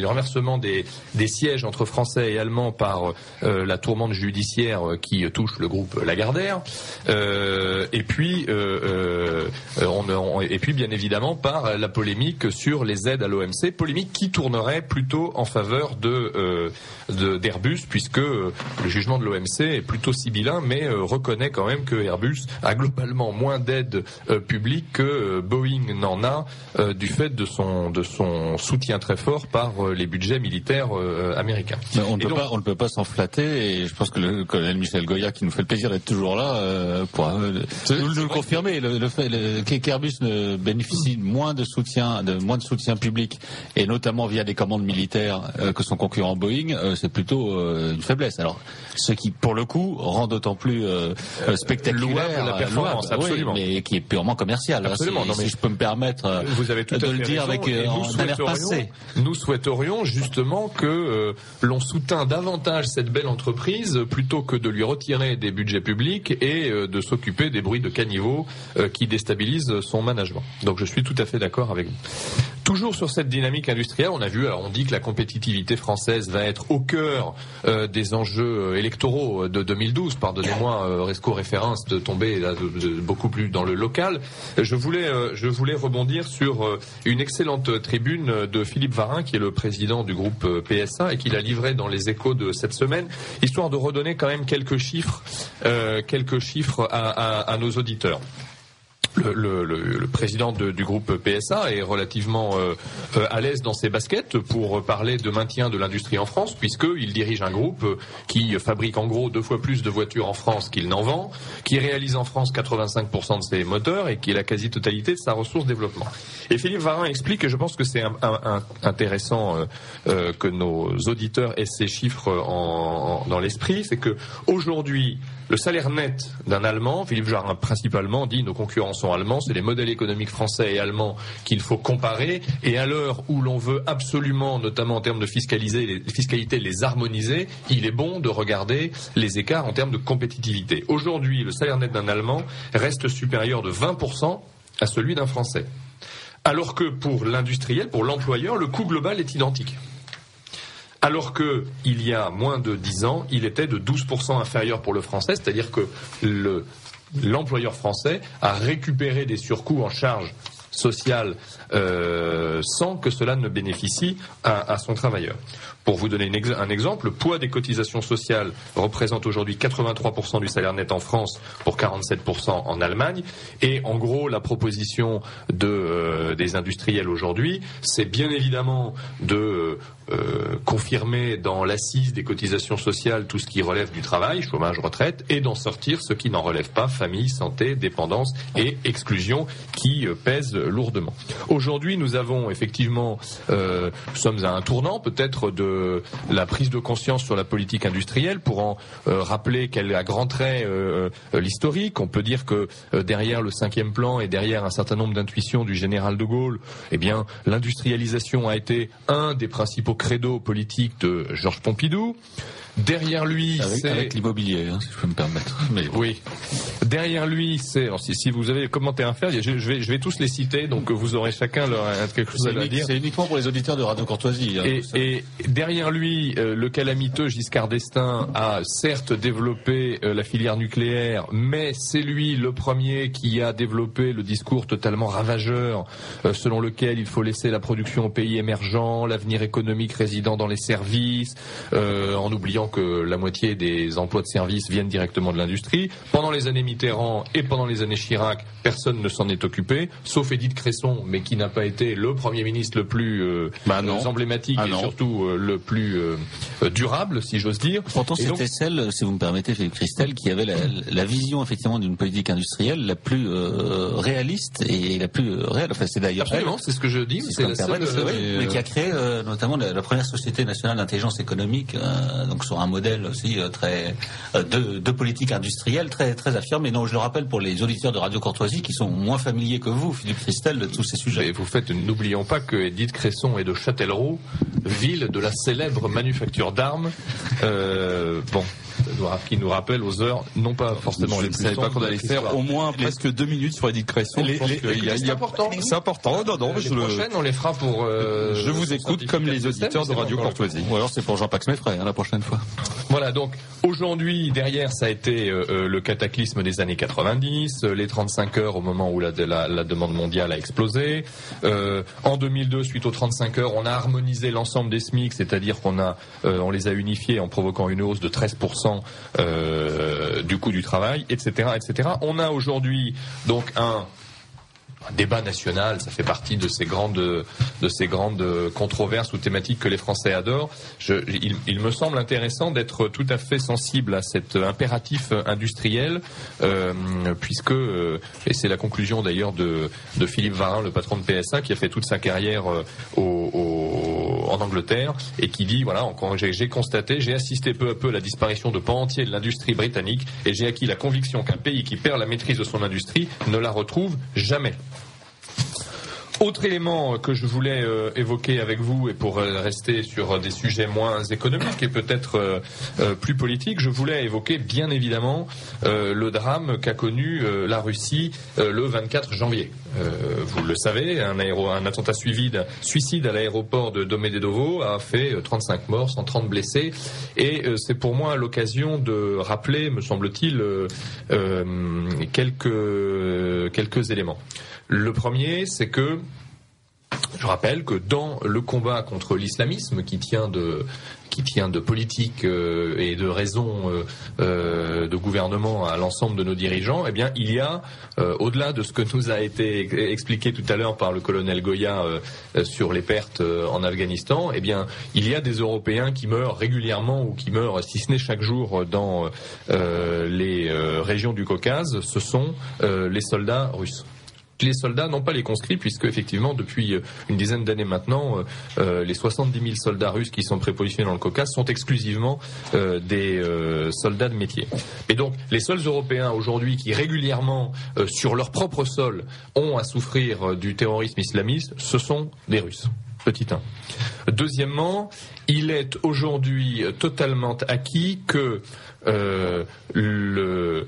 des sièges entre Français et Allemands par la tourmente judiciaire qui touche le groupe Lagardère, et puis bien évidemment par la polémique sur les aides à l'OMC, polémique qui tournerait plutôt en faveur d'Airbus, puisque le jugement de l'OMC est plutôt sibyllin, mais reconnaît quand même que Airbus a globalement moins d'aides publiques que Boeing n'en a, du fait de son soutien très fort par les budgets militaires américains. Mais on ne peut pas s'en flatter, et je pense que le colonel Michel Goya, qui nous fait le plaisir d'être toujours là, pourra nous le confirmer. Le fait qu'Airbus ne bénéficie de moins de soutien public, et notamment via des commandes militaires que son concurrent Boeing, c'est plutôt une faiblesse. Alors, ce qui, pour le coup, rend d'autant plus spectaculaire la performance, absolument. Oui, mais qui est purement commercial. Absolument. Si je peux me permettre vous avez tout de à le fait dire raison, avec un air passé. Nous souhaiterions justement que l'on soutint davantage cette belle entreprise plutôt que de lui retirer des budgets publics et de s'occuper des bruits de caniveau qui déstabilisent son management. Donc je suis tout à fait d'accord avec vous. Toujours sur cette dynamique industrielle, on dit que la compétitivité française va être au cœur des enjeux électoraux de 2012. Pardonnez-moi, Resco Référence, de tomber là, beaucoup plus dans le local. Je voulais rebondir sur une excellente tribune de Philippe Varin, qui est le président du groupe PSA et qui l'a livré dans les Échos de cette semaine, histoire de redonner quand même quelques chiffres à nos auditeurs. le président du groupe PSA est relativement à l'aise dans ses baskets pour parler de maintien de l'industrie en France, puisqu'il dirige un groupe qui fabrique en gros 2 fois plus de voitures en France qu'il n'en vend, qui réalise en France 85% de ses moteurs et qui est la quasi-totalité de sa ressource développement. Et Philippe Varin explique, et je pense que c'est intéressant que nos auditeurs aient ces chiffres dans l'esprit, c'est que aujourd'hui, le salaire net d'un Allemand, Philippe Varin principalement dit nos concurrents sont allemands, c'est les modèles économiques français et allemands qu'il faut comparer, et à l'heure où l'on veut absolument, notamment en termes de fiscalité, les harmoniser, il est bon de regarder les écarts en termes de compétitivité. Aujourd'hui, le salaire net d'un Allemand reste supérieur de 20% à celui d'un Français. Alors que pour l'industriel, pour l'employeur, le coût global est identique. Alors que il y a moins de 10 ans, il était de 12% inférieur pour le français, c'est-à-dire que l'employeur français a récupéré des surcoûts en charge sociale sans que cela ne bénéficie à son travailleur. Pour vous donner un exemple, le poids des cotisations sociales représente aujourd'hui 83% du salaire net en France pour 47% en Allemagne. Et en gros, la proposition des industriels aujourd'hui, c'est bien évidemment de confirmer dans l'assise des cotisations sociales tout ce qui relève du travail, chômage, retraite, et d'en sortir ce qui n'en relève pas, famille, santé, dépendance et exclusion, qui pèsent lourdement. Aujourd'hui, nous avons effectivement, nous sommes à un tournant peut-être de la prise de conscience sur la politique industrielle. Pour en rappeler à grands traits l'historique, on peut dire que derrière le 5e plan et derrière un certain nombre d'intuitions du général de Gaulle, eh bien, l'industrialisation a été un des principaux credos politiques de Georges Pompidou. Derrière lui, avec l'immobilier, si je peux me permettre. Mais oui. Derrière lui, c'est. Alors, si vous avez des commentaires à faire, je vais tous les citer, donc vous aurez chacun quelque chose à dire. C'est uniquement pour les auditeurs de Radio Courtoisie. Et derrière lui, le calamiteux Giscard d'Estaing a certes développé la filière nucléaire, mais c'est lui le premier qui a développé le discours totalement ravageur selon lequel il faut laisser la production aux pays émergents, l'avenir économique résidant dans les services, en oubliant que la moitié des emplois de service viennent directement de l'industrie. Pendant les années Mitterrand et pendant les années Chirac, personne ne s'en est occupé, sauf Édith Cresson, mais qui n'a pas été le Premier ministre le plus emblématique et surtout le plus durable, si j'ose dire. Pourtant, c'était celle, si vous me permettez, Philippe Christel, qui avait la vision effectivement d'une politique industrielle la plus réaliste et la plus réelle. Enfin, c'est d'ailleurs absolument, c'est ce que je dis. C'est la seule, mais qui a créé notamment la première société nationale d'intelligence économique, donc sur un modèle aussi très de politique industrielle très affirmé. Non, je le rappelle pour les auditeurs de Radio Courtoisie qui sont moins familiers que vous, Philippe Christel, de tous ces sujets. Mais n'oublions pas que Édith Cresson est de Châtellerault, ville de la célèbre manufacture d'armes. Qui nous rappelle aux heures, non pas forcément je ne savais pas qu'on allait faire au moins presque 2 minutes sur Édith Cresson. C'est important. C'est important. Non, les prochaines, on les fera pour. Je vous écoute comme les auditeurs de Radio Courtoisie. Ou alors c'est pour Jean-Pax Meffray la prochaine fois. Voilà. Donc aujourd'hui, derrière, ça a été le cataclysme des années 90, les 35 heures au moment où la demande mondiale a explosé. En 2002, suite aux 35 heures, on a harmonisé l'ensemble des SMIC, c'est-à-dire on les a unifiés en provoquant une hausse de 13%. Du coût du travail, etc., etc. On a aujourd'hui donc un débat national, ça fait partie de ces grandes controverses ou thématiques que les Français adorent. Il me semble intéressant d'être tout à fait sensible à cet impératif industriel, puisque et c'est la conclusion d'ailleurs de Philippe Varin, le patron de PSA, qui a fait toute sa carrière en Angleterre et qui dit voilà, j'ai assisté peu à peu à la disparition de pans entiers de l'industrie britannique et j'ai acquis la conviction qu'un pays qui perd la maîtrise de son industrie ne la retrouve jamais. Autre élément que je voulais évoquer avec vous, et pour rester sur des sujets moins économiques et peut-être plus politiques, je voulais évoquer bien évidemment le drame qu'a connu la Russie le 24 janvier. Vous le savez, un attentat suicide à l'aéroport de Domodedovo a fait 35 morts, 130 blessés, et c'est pour moi l'occasion de rappeler, me semble-t-il, quelques éléments. Le premier, c'est que Je rappelle que dans le combat contre l'islamisme qui tient de politique et de raison de gouvernement à l'ensemble de nos dirigeants, eh bien il y a au-delà de ce que nous a été expliqué tout à l'heure par le colonel Goya sur les pertes en Afghanistan, eh bien il y a des Européens qui meurent régulièrement ou qui meurent si ce n'est chaque jour dans les régions du Caucase. Ce sont les soldats russes. Les soldats, non pas les conscrits, puisque effectivement depuis une dizaine d'années maintenant, les 70 000 soldats russes qui sont prépositionnés dans le Caucase sont exclusivement des soldats de métier. Et donc les seuls Européens aujourd'hui qui régulièrement sur leur propre sol ont à souffrir du terrorisme islamiste, ce sont des Russes. Petit 1. Deuxièmement, il est aujourd'hui totalement acquis que le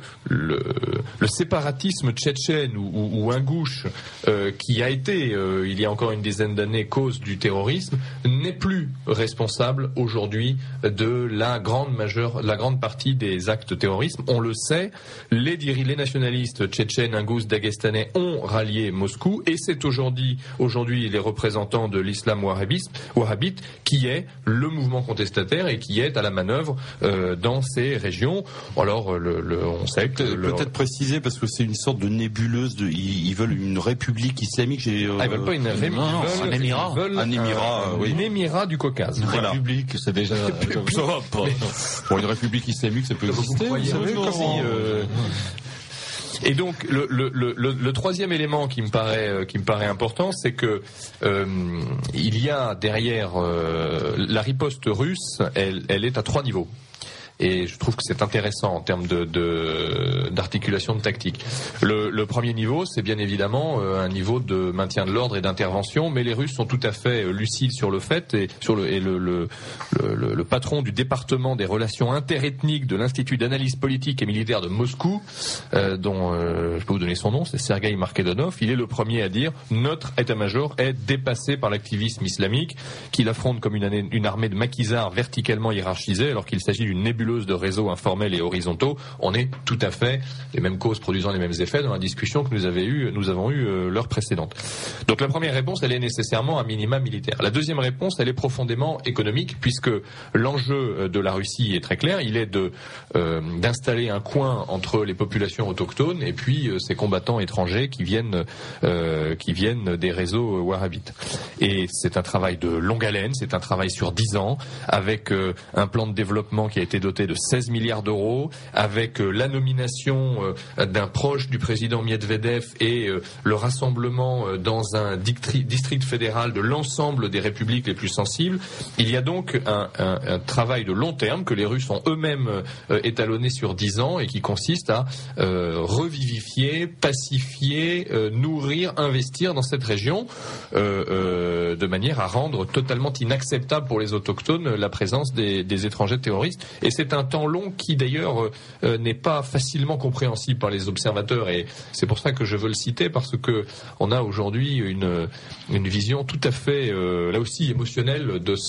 séparatisme tchétchène ou ingouche qui a été, il y a encore une dizaine d'années, cause du terrorisme, n'est plus responsable aujourd'hui de la grande partie des actes de terrorisme. On le sait, les nationalistes tchétchènes, ingouches, daguestanais ont rallié Moscou et c'est aujourd'hui les représentants de l'islam wahhabite qui est le mouvement contestataire et qui est à la manœuvre dans ces régions. Alors, on sait que peut-être préciser parce que c'est une sorte de nébuleuse. Ils veulent une république islamique. Ils veulent pas une république. Un émirat. Un émirat du Caucase. Voilà. République, c'est déjà. Ça va pas. Pour une république islamique, ça peut exister. Vous savez comment Et donc le troisième élément qui me paraît important, c'est que il y a derrière la riposte russe, elle est à 3 niveaux. Et je trouve que c'est intéressant en termes d'articulation de tactique. Le premier niveau, c'est bien évidemment un niveau de maintien de l'ordre et d'intervention, mais les Russes sont tout à fait lucides sur le fait et le patron du département des relations interethniques de l'Institut d'analyse politique et militaire de Moscou, dont je peux vous donner son nom, c'est Sergueï Markedonov, il est le premier à dire notre état-major est dépassé par l'activisme islamique, qu'il affronte comme une armée de maquisards verticalement hiérarchisés, alors qu'il s'agit d'une nébuleuse de réseaux informels et horizontaux. On est tout à fait les mêmes causes produisant les mêmes effets dans la discussion que nous avons eue l'heure précédente. Donc la première réponse, elle est nécessairement à minima militaire. La deuxième réponse, elle est profondément économique, puisque l'enjeu de la Russie est très clair. Il est d'installer un coin entre les populations autochtones et puis ces combattants étrangers qui viennent des réseaux wahhabites. Et c'est un travail de longue haleine, c'est un travail sur 10 ans, avec un plan de développement qui a été doté de 16 milliards d'euros, avec la nomination d'un proche du président Medvedev et le rassemblement dans un district fédéral de l'ensemble des républiques les plus sensibles. Il y a donc un travail de long terme que les Russes ont eux-mêmes étalonné sur 10 ans et qui consiste à revivifier, pacifier, nourrir, investir dans cette région de manière à rendre totalement inacceptable pour les autochtones la présence des étrangers terroristes. Et c'est un temps long qui d'ailleurs n'est pas facilement compréhensible par les observateurs et c'est pour ça que je veux le citer parce que on a aujourd'hui une vision tout à fait là aussi émotionnelle de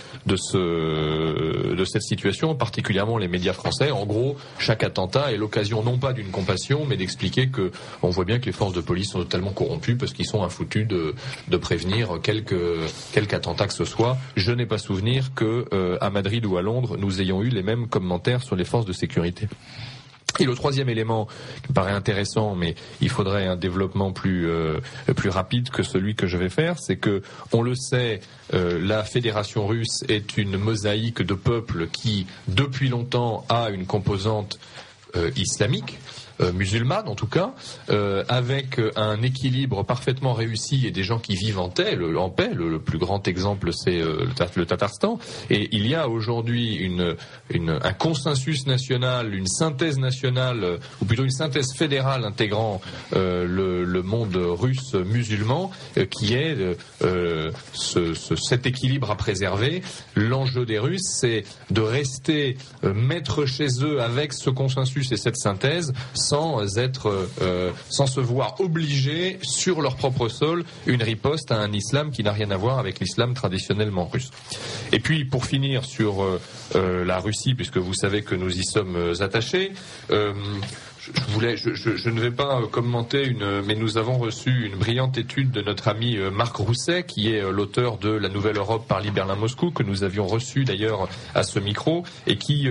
cette situation, particulièrement les médias français. En gros, chaque attentat est l'occasion non pas d'une compassion mais d'expliquer que on voit bien que les forces de police sont totalement corrompues parce qu'ils sont infoutus de prévenir quelque attentat que ce soit. Je n'ai pas souvenir que à Madrid ou à Londres nous ayons eu les mêmes commentaires sur les forces de sécurité. Et le troisième élément qui me paraît intéressant, mais il faudrait un développement plus rapide que celui que je vais faire, c'est que, on le sait, la Fédération russe est une mosaïque de peuples qui, depuis longtemps, a une composante islamique. Musulmane en tout cas, avec un équilibre parfaitement réussi et des gens qui vivent en paix. Le plus grand exemple, c'est le Tatarstan. Et il y a aujourd'hui un consensus national, une synthèse nationale, ou plutôt une synthèse fédérale intégrant le monde russe musulman, qui est cet équilibre à préserver. L'enjeu des Russes, c'est de rester maîtres chez eux avec ce consensus et cette synthèse, sans se voir obligés sur leur propre sol une riposte à un islam qui n'a rien à voir avec l'islam traditionnellement russe. Et puis pour finir sur la Russie, puisque vous savez que nous y sommes attachés, je ne vais pas commenter mais nous avons reçu une brillante étude de notre ami Marc Rousset, qui est l'auteur de La Nouvelle Europe, Paris, Berlin, Moscou, que nous avions reçu d'ailleurs à ce micro, et qui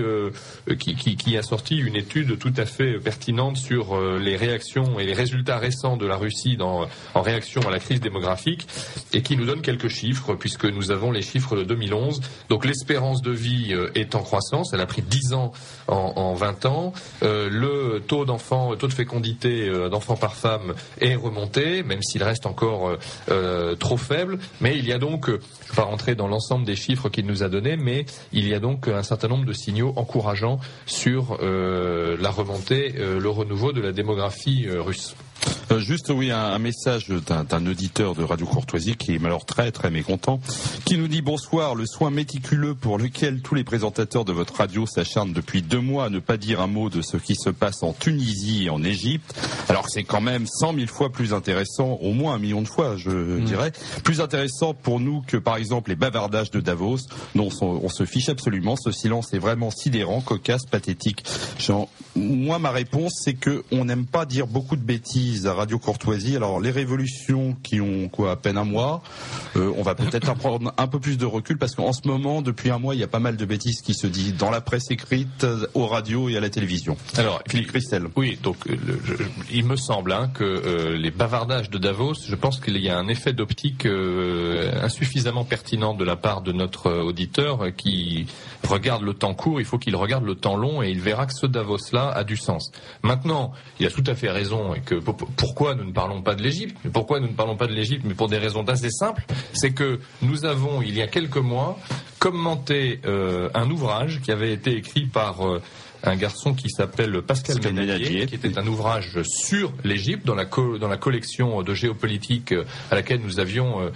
a sorti une étude tout à fait pertinente sur les réactions et les résultats récents de la Russie en réaction à la crise démographique, et qui nous donne quelques chiffres, puisque nous avons les chiffres de 2011. Donc l'espérance de vie est en croissance, elle a pris 10 ans en 20 ans. Le taux de fécondité d'enfants par femme est remonté, même s'il reste encore trop faible. Mais il y a donc, je ne vais pas rentrer dans l'ensemble des chiffres qu'il nous a donnés, mais il y a donc un certain nombre de signaux encourageants sur la remontée, le renouveau de la démographie russe. Juste un message d'un auditeur de Radio Courtoisie qui est alors très très mécontent, qui nous dit: bonsoir, le soin méticuleux pour lequel tous les présentateurs de votre radio s'acharnent depuis 2 mois à ne pas dire un mot de ce qui se passe en Tunisie et en Égypte, alors que c'est quand même 100 000 fois plus intéressant, au moins 1 million de fois je dirais, plus intéressant pour nous que par exemple les bavardages de Davos, dont on se fiche absolument. Ce silence est vraiment sidérant, cocasse, pathétique. Moi ma réponse c'est que on n'aime pas dire beaucoup de bêtises à Radio Courtoisie. Alors les révolutions qui ont à peine 1 mois, on va peut-être prendre un peu plus de recul, parce qu'en ce moment, depuis 1 mois, il y a pas mal de bêtises qui se disent dans la presse écrite, aux radios et à la télévision. Alors Philippe Christel. Oui, donc il me semble que les bavardages de Davos, je pense qu'il y a un effet d'optique insuffisamment pertinent de la part de notre auditeur qui regarde le temps court. Il faut qu'il regarde le temps long, et il verra que ce Davos-là a du sens. Maintenant, il a tout à fait raison, et que pourquoi nous ne parlons pas de l'Égypte ? Pourquoi nous ne parlons pas de l'Égypte ? Mais pour des raisons assez simples, c'est que nous avons, il y a quelques mois, commenté un ouvrage qui avait été écrit par un garçon qui s'appelle Pascal Ménadier, qui était un ouvrage sur l'Égypte dans la collection de géopolitique à laquelle nous avions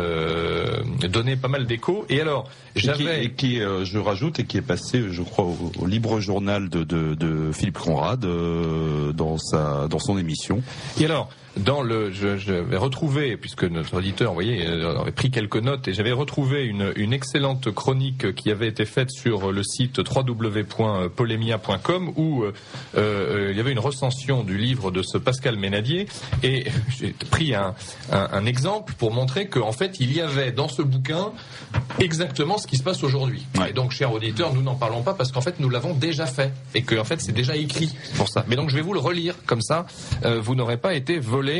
donné pas mal d'écho. Et alors, je rajoute, et qui est passé, je crois, au libre journal de Philippe Conrad dans son émission. Et alors, je vais retrouver, puisque notre auditeur, vous voyez, avait pris quelques notes, et j'avais retrouvé une excellente chronique qui avait été faite sur le site www.polemia.com, où il y avait une recension du livre de ce Pascal Ménadier, et j'ai pris un exemple pour montrer qu'en fait, il y avait dans ce bouquin exactement ce qui se passe aujourd'hui. Ouais. Et donc, chers auditeurs, nous n'en parlons pas parce qu'en fait, nous l'avons déjà fait, et qu'en fait, c'est déjà écrit pour ça. Mais donc, je vais vous le relire, comme ça, vous n'aurez pas été volé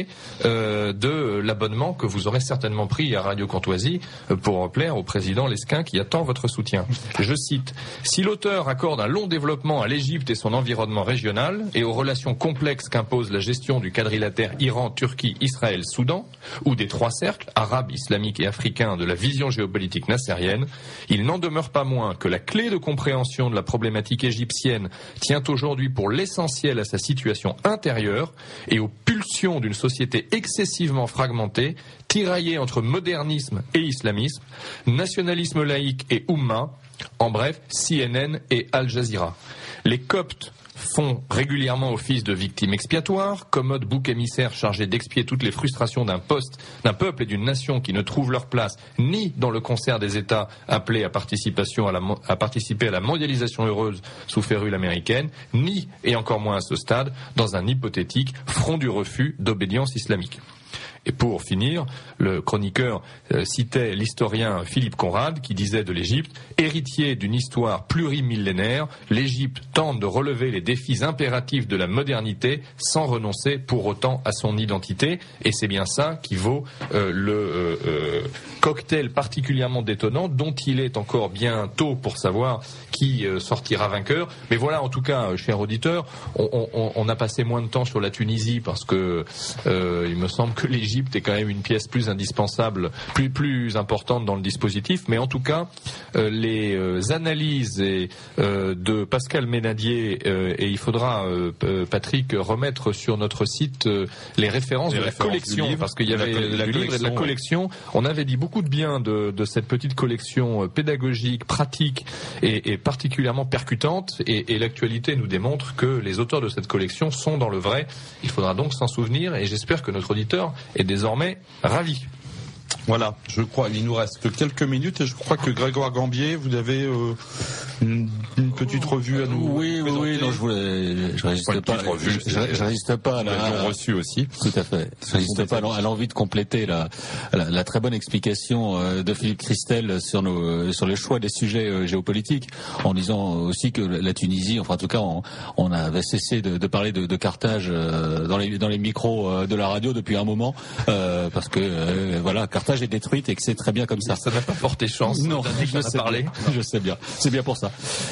de l'abonnement que vous aurez certainement pris à Radio Courtoisie pour plaire au président Lesquin qui attend votre soutien. Je cite: si l'auteur accorde un long développement à l'Égypte et son environnement régional et aux relations complexes qu'impose la gestion du quadrilatère Iran, Turquie, Israël, Soudan, ou des 3 cercles arabes, islamiques et africains de la vision géopolitique nassérienne, il n'en demeure pas moins que la clé de compréhension de la problématique égyptienne tient aujourd'hui pour l'essentiel à sa situation intérieure et aux pulsions d'une société excessivement fragmentée, tiraillée entre modernisme et islamisme, nationalisme laïque et Oumma, en bref, CNN et Al Jazeera. Les Coptes font régulièrement office de victimes expiatoires, commodes boucs émissaires chargés d'expier toutes les frustrations d'un peuple et d'une nation qui ne trouvent leur place ni dans le concert des États appelés à participer à la mondialisation heureuse sous férule américaine, ni, et encore moins à ce stade, dans un hypothétique front du refus d'obédience islamique. Et pour finir, le chroniqueur citait l'historien Philippe Conrad qui disait de l'Égypte: héritier d'une histoire plurimillénaire, l'Égypte tente de relever les défis impératifs de la modernité sans renoncer pour autant à son identité. Et c'est bien ça qui vaut le cocktail particulièrement détonnant dont il est encore bien tôt pour savoir qui sortira vainqueur. Mais voilà, en tout cas, cher auditeur, on a passé moins de temps sur la Tunisie parce que il me semble que l'Égypte est quand même une pièce plus indispensable, plus importante dans le dispositif. Mais en tout cas, les analyses de Pascal Ménadier, et il faudra, Patrick, remettre sur notre site les références de la collection, parce qu'il y avait du livre et de la collection. On avait dit beaucoup de bien de cette petite collection pédagogique, pratique et particulièrement percutante. Et l'actualité nous démontre que les auteurs de cette collection sont dans le vrai. Il faudra donc s'en souvenir, et j'espère que notre auditeur est désormais ravi. Voilà, je crois, il nous reste quelques minutes, et je crois que Grégoire Gambier, vous avez une petite revue à nous. Oui. Non, je résiste pas. Je résiste pas. Nous l'avons reçu aussi. Tout à fait. Je résiste pas à l'envie de compléter la très bonne explication de Philippe Christel sur les choix des sujets géopolitiques, en disant aussi que la Tunisie, enfin en tout cas, on avait cessé de parler de Carthage dans les micros de la radio depuis un moment, parce que voilà, Carthage est détruite et que c'est très bien comme ça. Ça n'a pas porté chance. Non, je sais bien. C'est bien pour ça.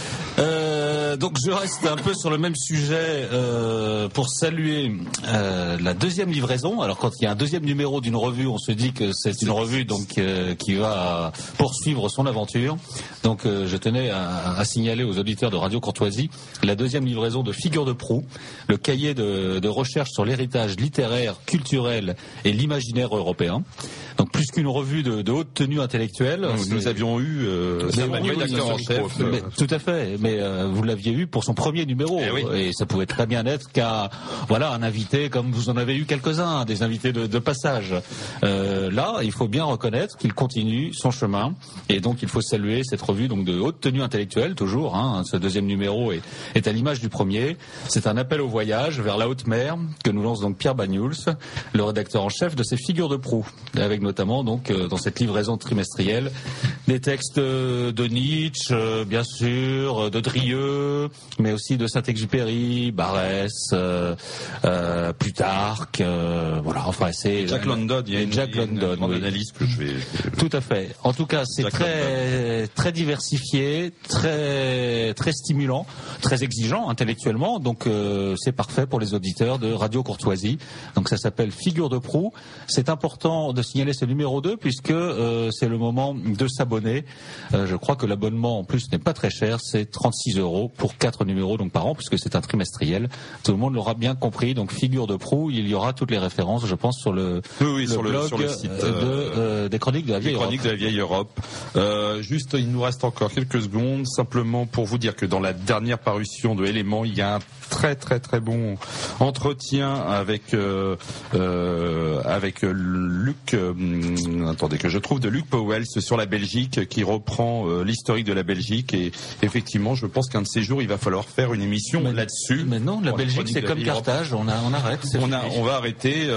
Donc je reste un peu sur le même sujet pour saluer la deuxième livraison. Alors quand il y a un deuxième numéro d'une revue, on se dit que c'est une revue donc qui va poursuivre son aventure. Donc je tenais à signaler aux auditeurs de Radio Courtoisie la deuxième livraison de Figures de proue, le cahier de recherche sur l'héritage littéraire, culturel et l'imaginaire européen. Donc plus qu'une revue de haute tenue intellectuelle. Nous avions eu Manuel d'acteur en chef. Tout à fait, mais vous l'aviez eu pour son premier numéro, et ça pouvait très bien être un invité comme vous en avez eu quelques-uns, des invités de passage. Là, il faut bien reconnaître qu'il continue son chemin, et donc il faut saluer cette revue donc de haute tenue intellectuelle toujours. Ce deuxième numéro est à l'image du premier. C'est un appel au voyage vers la haute mer que nous lance donc Pierre Bagnouls, le rédacteur en chef de ces Figures de proue, avec notamment donc dans cette livraison trimestrielle des textes de Nietzsche, bien sûr, de Drieux, mais aussi de Saint-Exupéry, Barrès, Plutarque, voilà. Enfin, c'est Jack London. Il y a une grande analyse que je vais. Tout à fait. En tout cas, c'est très diversifié, très stimulant, très exigeant intellectuellement. Donc, c'est parfait pour les auditeurs de Radio Courtoisie. Donc, ça s'appelle Figures de proue. C'est important de signaler ce numéro 2 puisque c'est le moment de s'abonner. Je crois que l'abonnement en plus n'est pas très cher, c'est 36 € pour 4 numéros donc par an, puisque c'est un trimestriel. Tout le monde l'aura bien compris. Donc Figures de proue, il y aura toutes les références, je pense, sur le blog sur le site des Chroniques de la Vieille Europe. Juste, il nous reste encore quelques secondes, simplement pour vous dire que dans la dernière parution de Éléments, il y a un très très très bon entretien avec Luc, attendez que je trouve, de Luc Powell sur la Belgique, qui reprend l'historique de la Belgique, et effectivement je pense qu'un de ces jours il va falloir faire une émission là-dessus. Mais non, la Belgique c'est comme Carthage, on arrête. On va arrêter.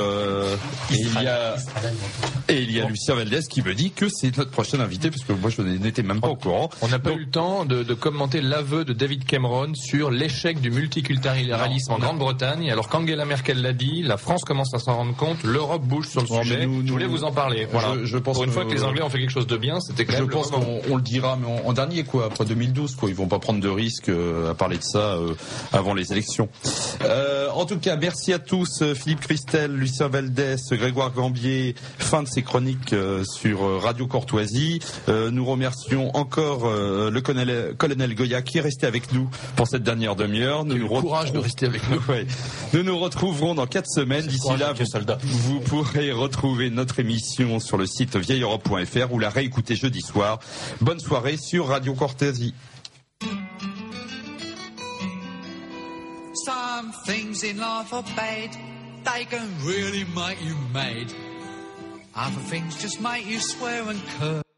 Il y a Lucien Valdez qui me dit que c'est notre prochain invité, parce que moi je n'étais même pas au courant. On n'a pas eu le temps de commenter l'aveu de David Cameron sur l'échec du multiculturalisme en Grande-Bretagne. Alors qu'Angela Merkel l'a dit, la France commence à s'en rendre compte, l'Europe bouge sur le sujet. Je voulais vous en parler. Voilà. Je pense pour une fois que les Anglais ont fait quelque chose de bien, c'était quand même. Je pense qu'on le dira, mais en dernier après 2012 ils vont pas prendre de risques à parler de ça avant les élections. En tout cas, merci à tous. Philippe Christel, Lucien Valdez, Grégoire Gambier. Fin de ces chroniques sur Radio Courtoisie. Nous remercions encore le colonel Goya qui est resté avec nous pour cette dernière demi-heure. Courage de rester avec nous. Nous nous retrouverons dans 4 semaines. D'ici là, vous pourrez retrouver notre émission sur le site vieilleeurope.fr ou la réécouter jeudi soir. Bonne soirée sur Radio Courtoisie. Some things in life are bad, they can really make you mad. Other things just make you swear and curse.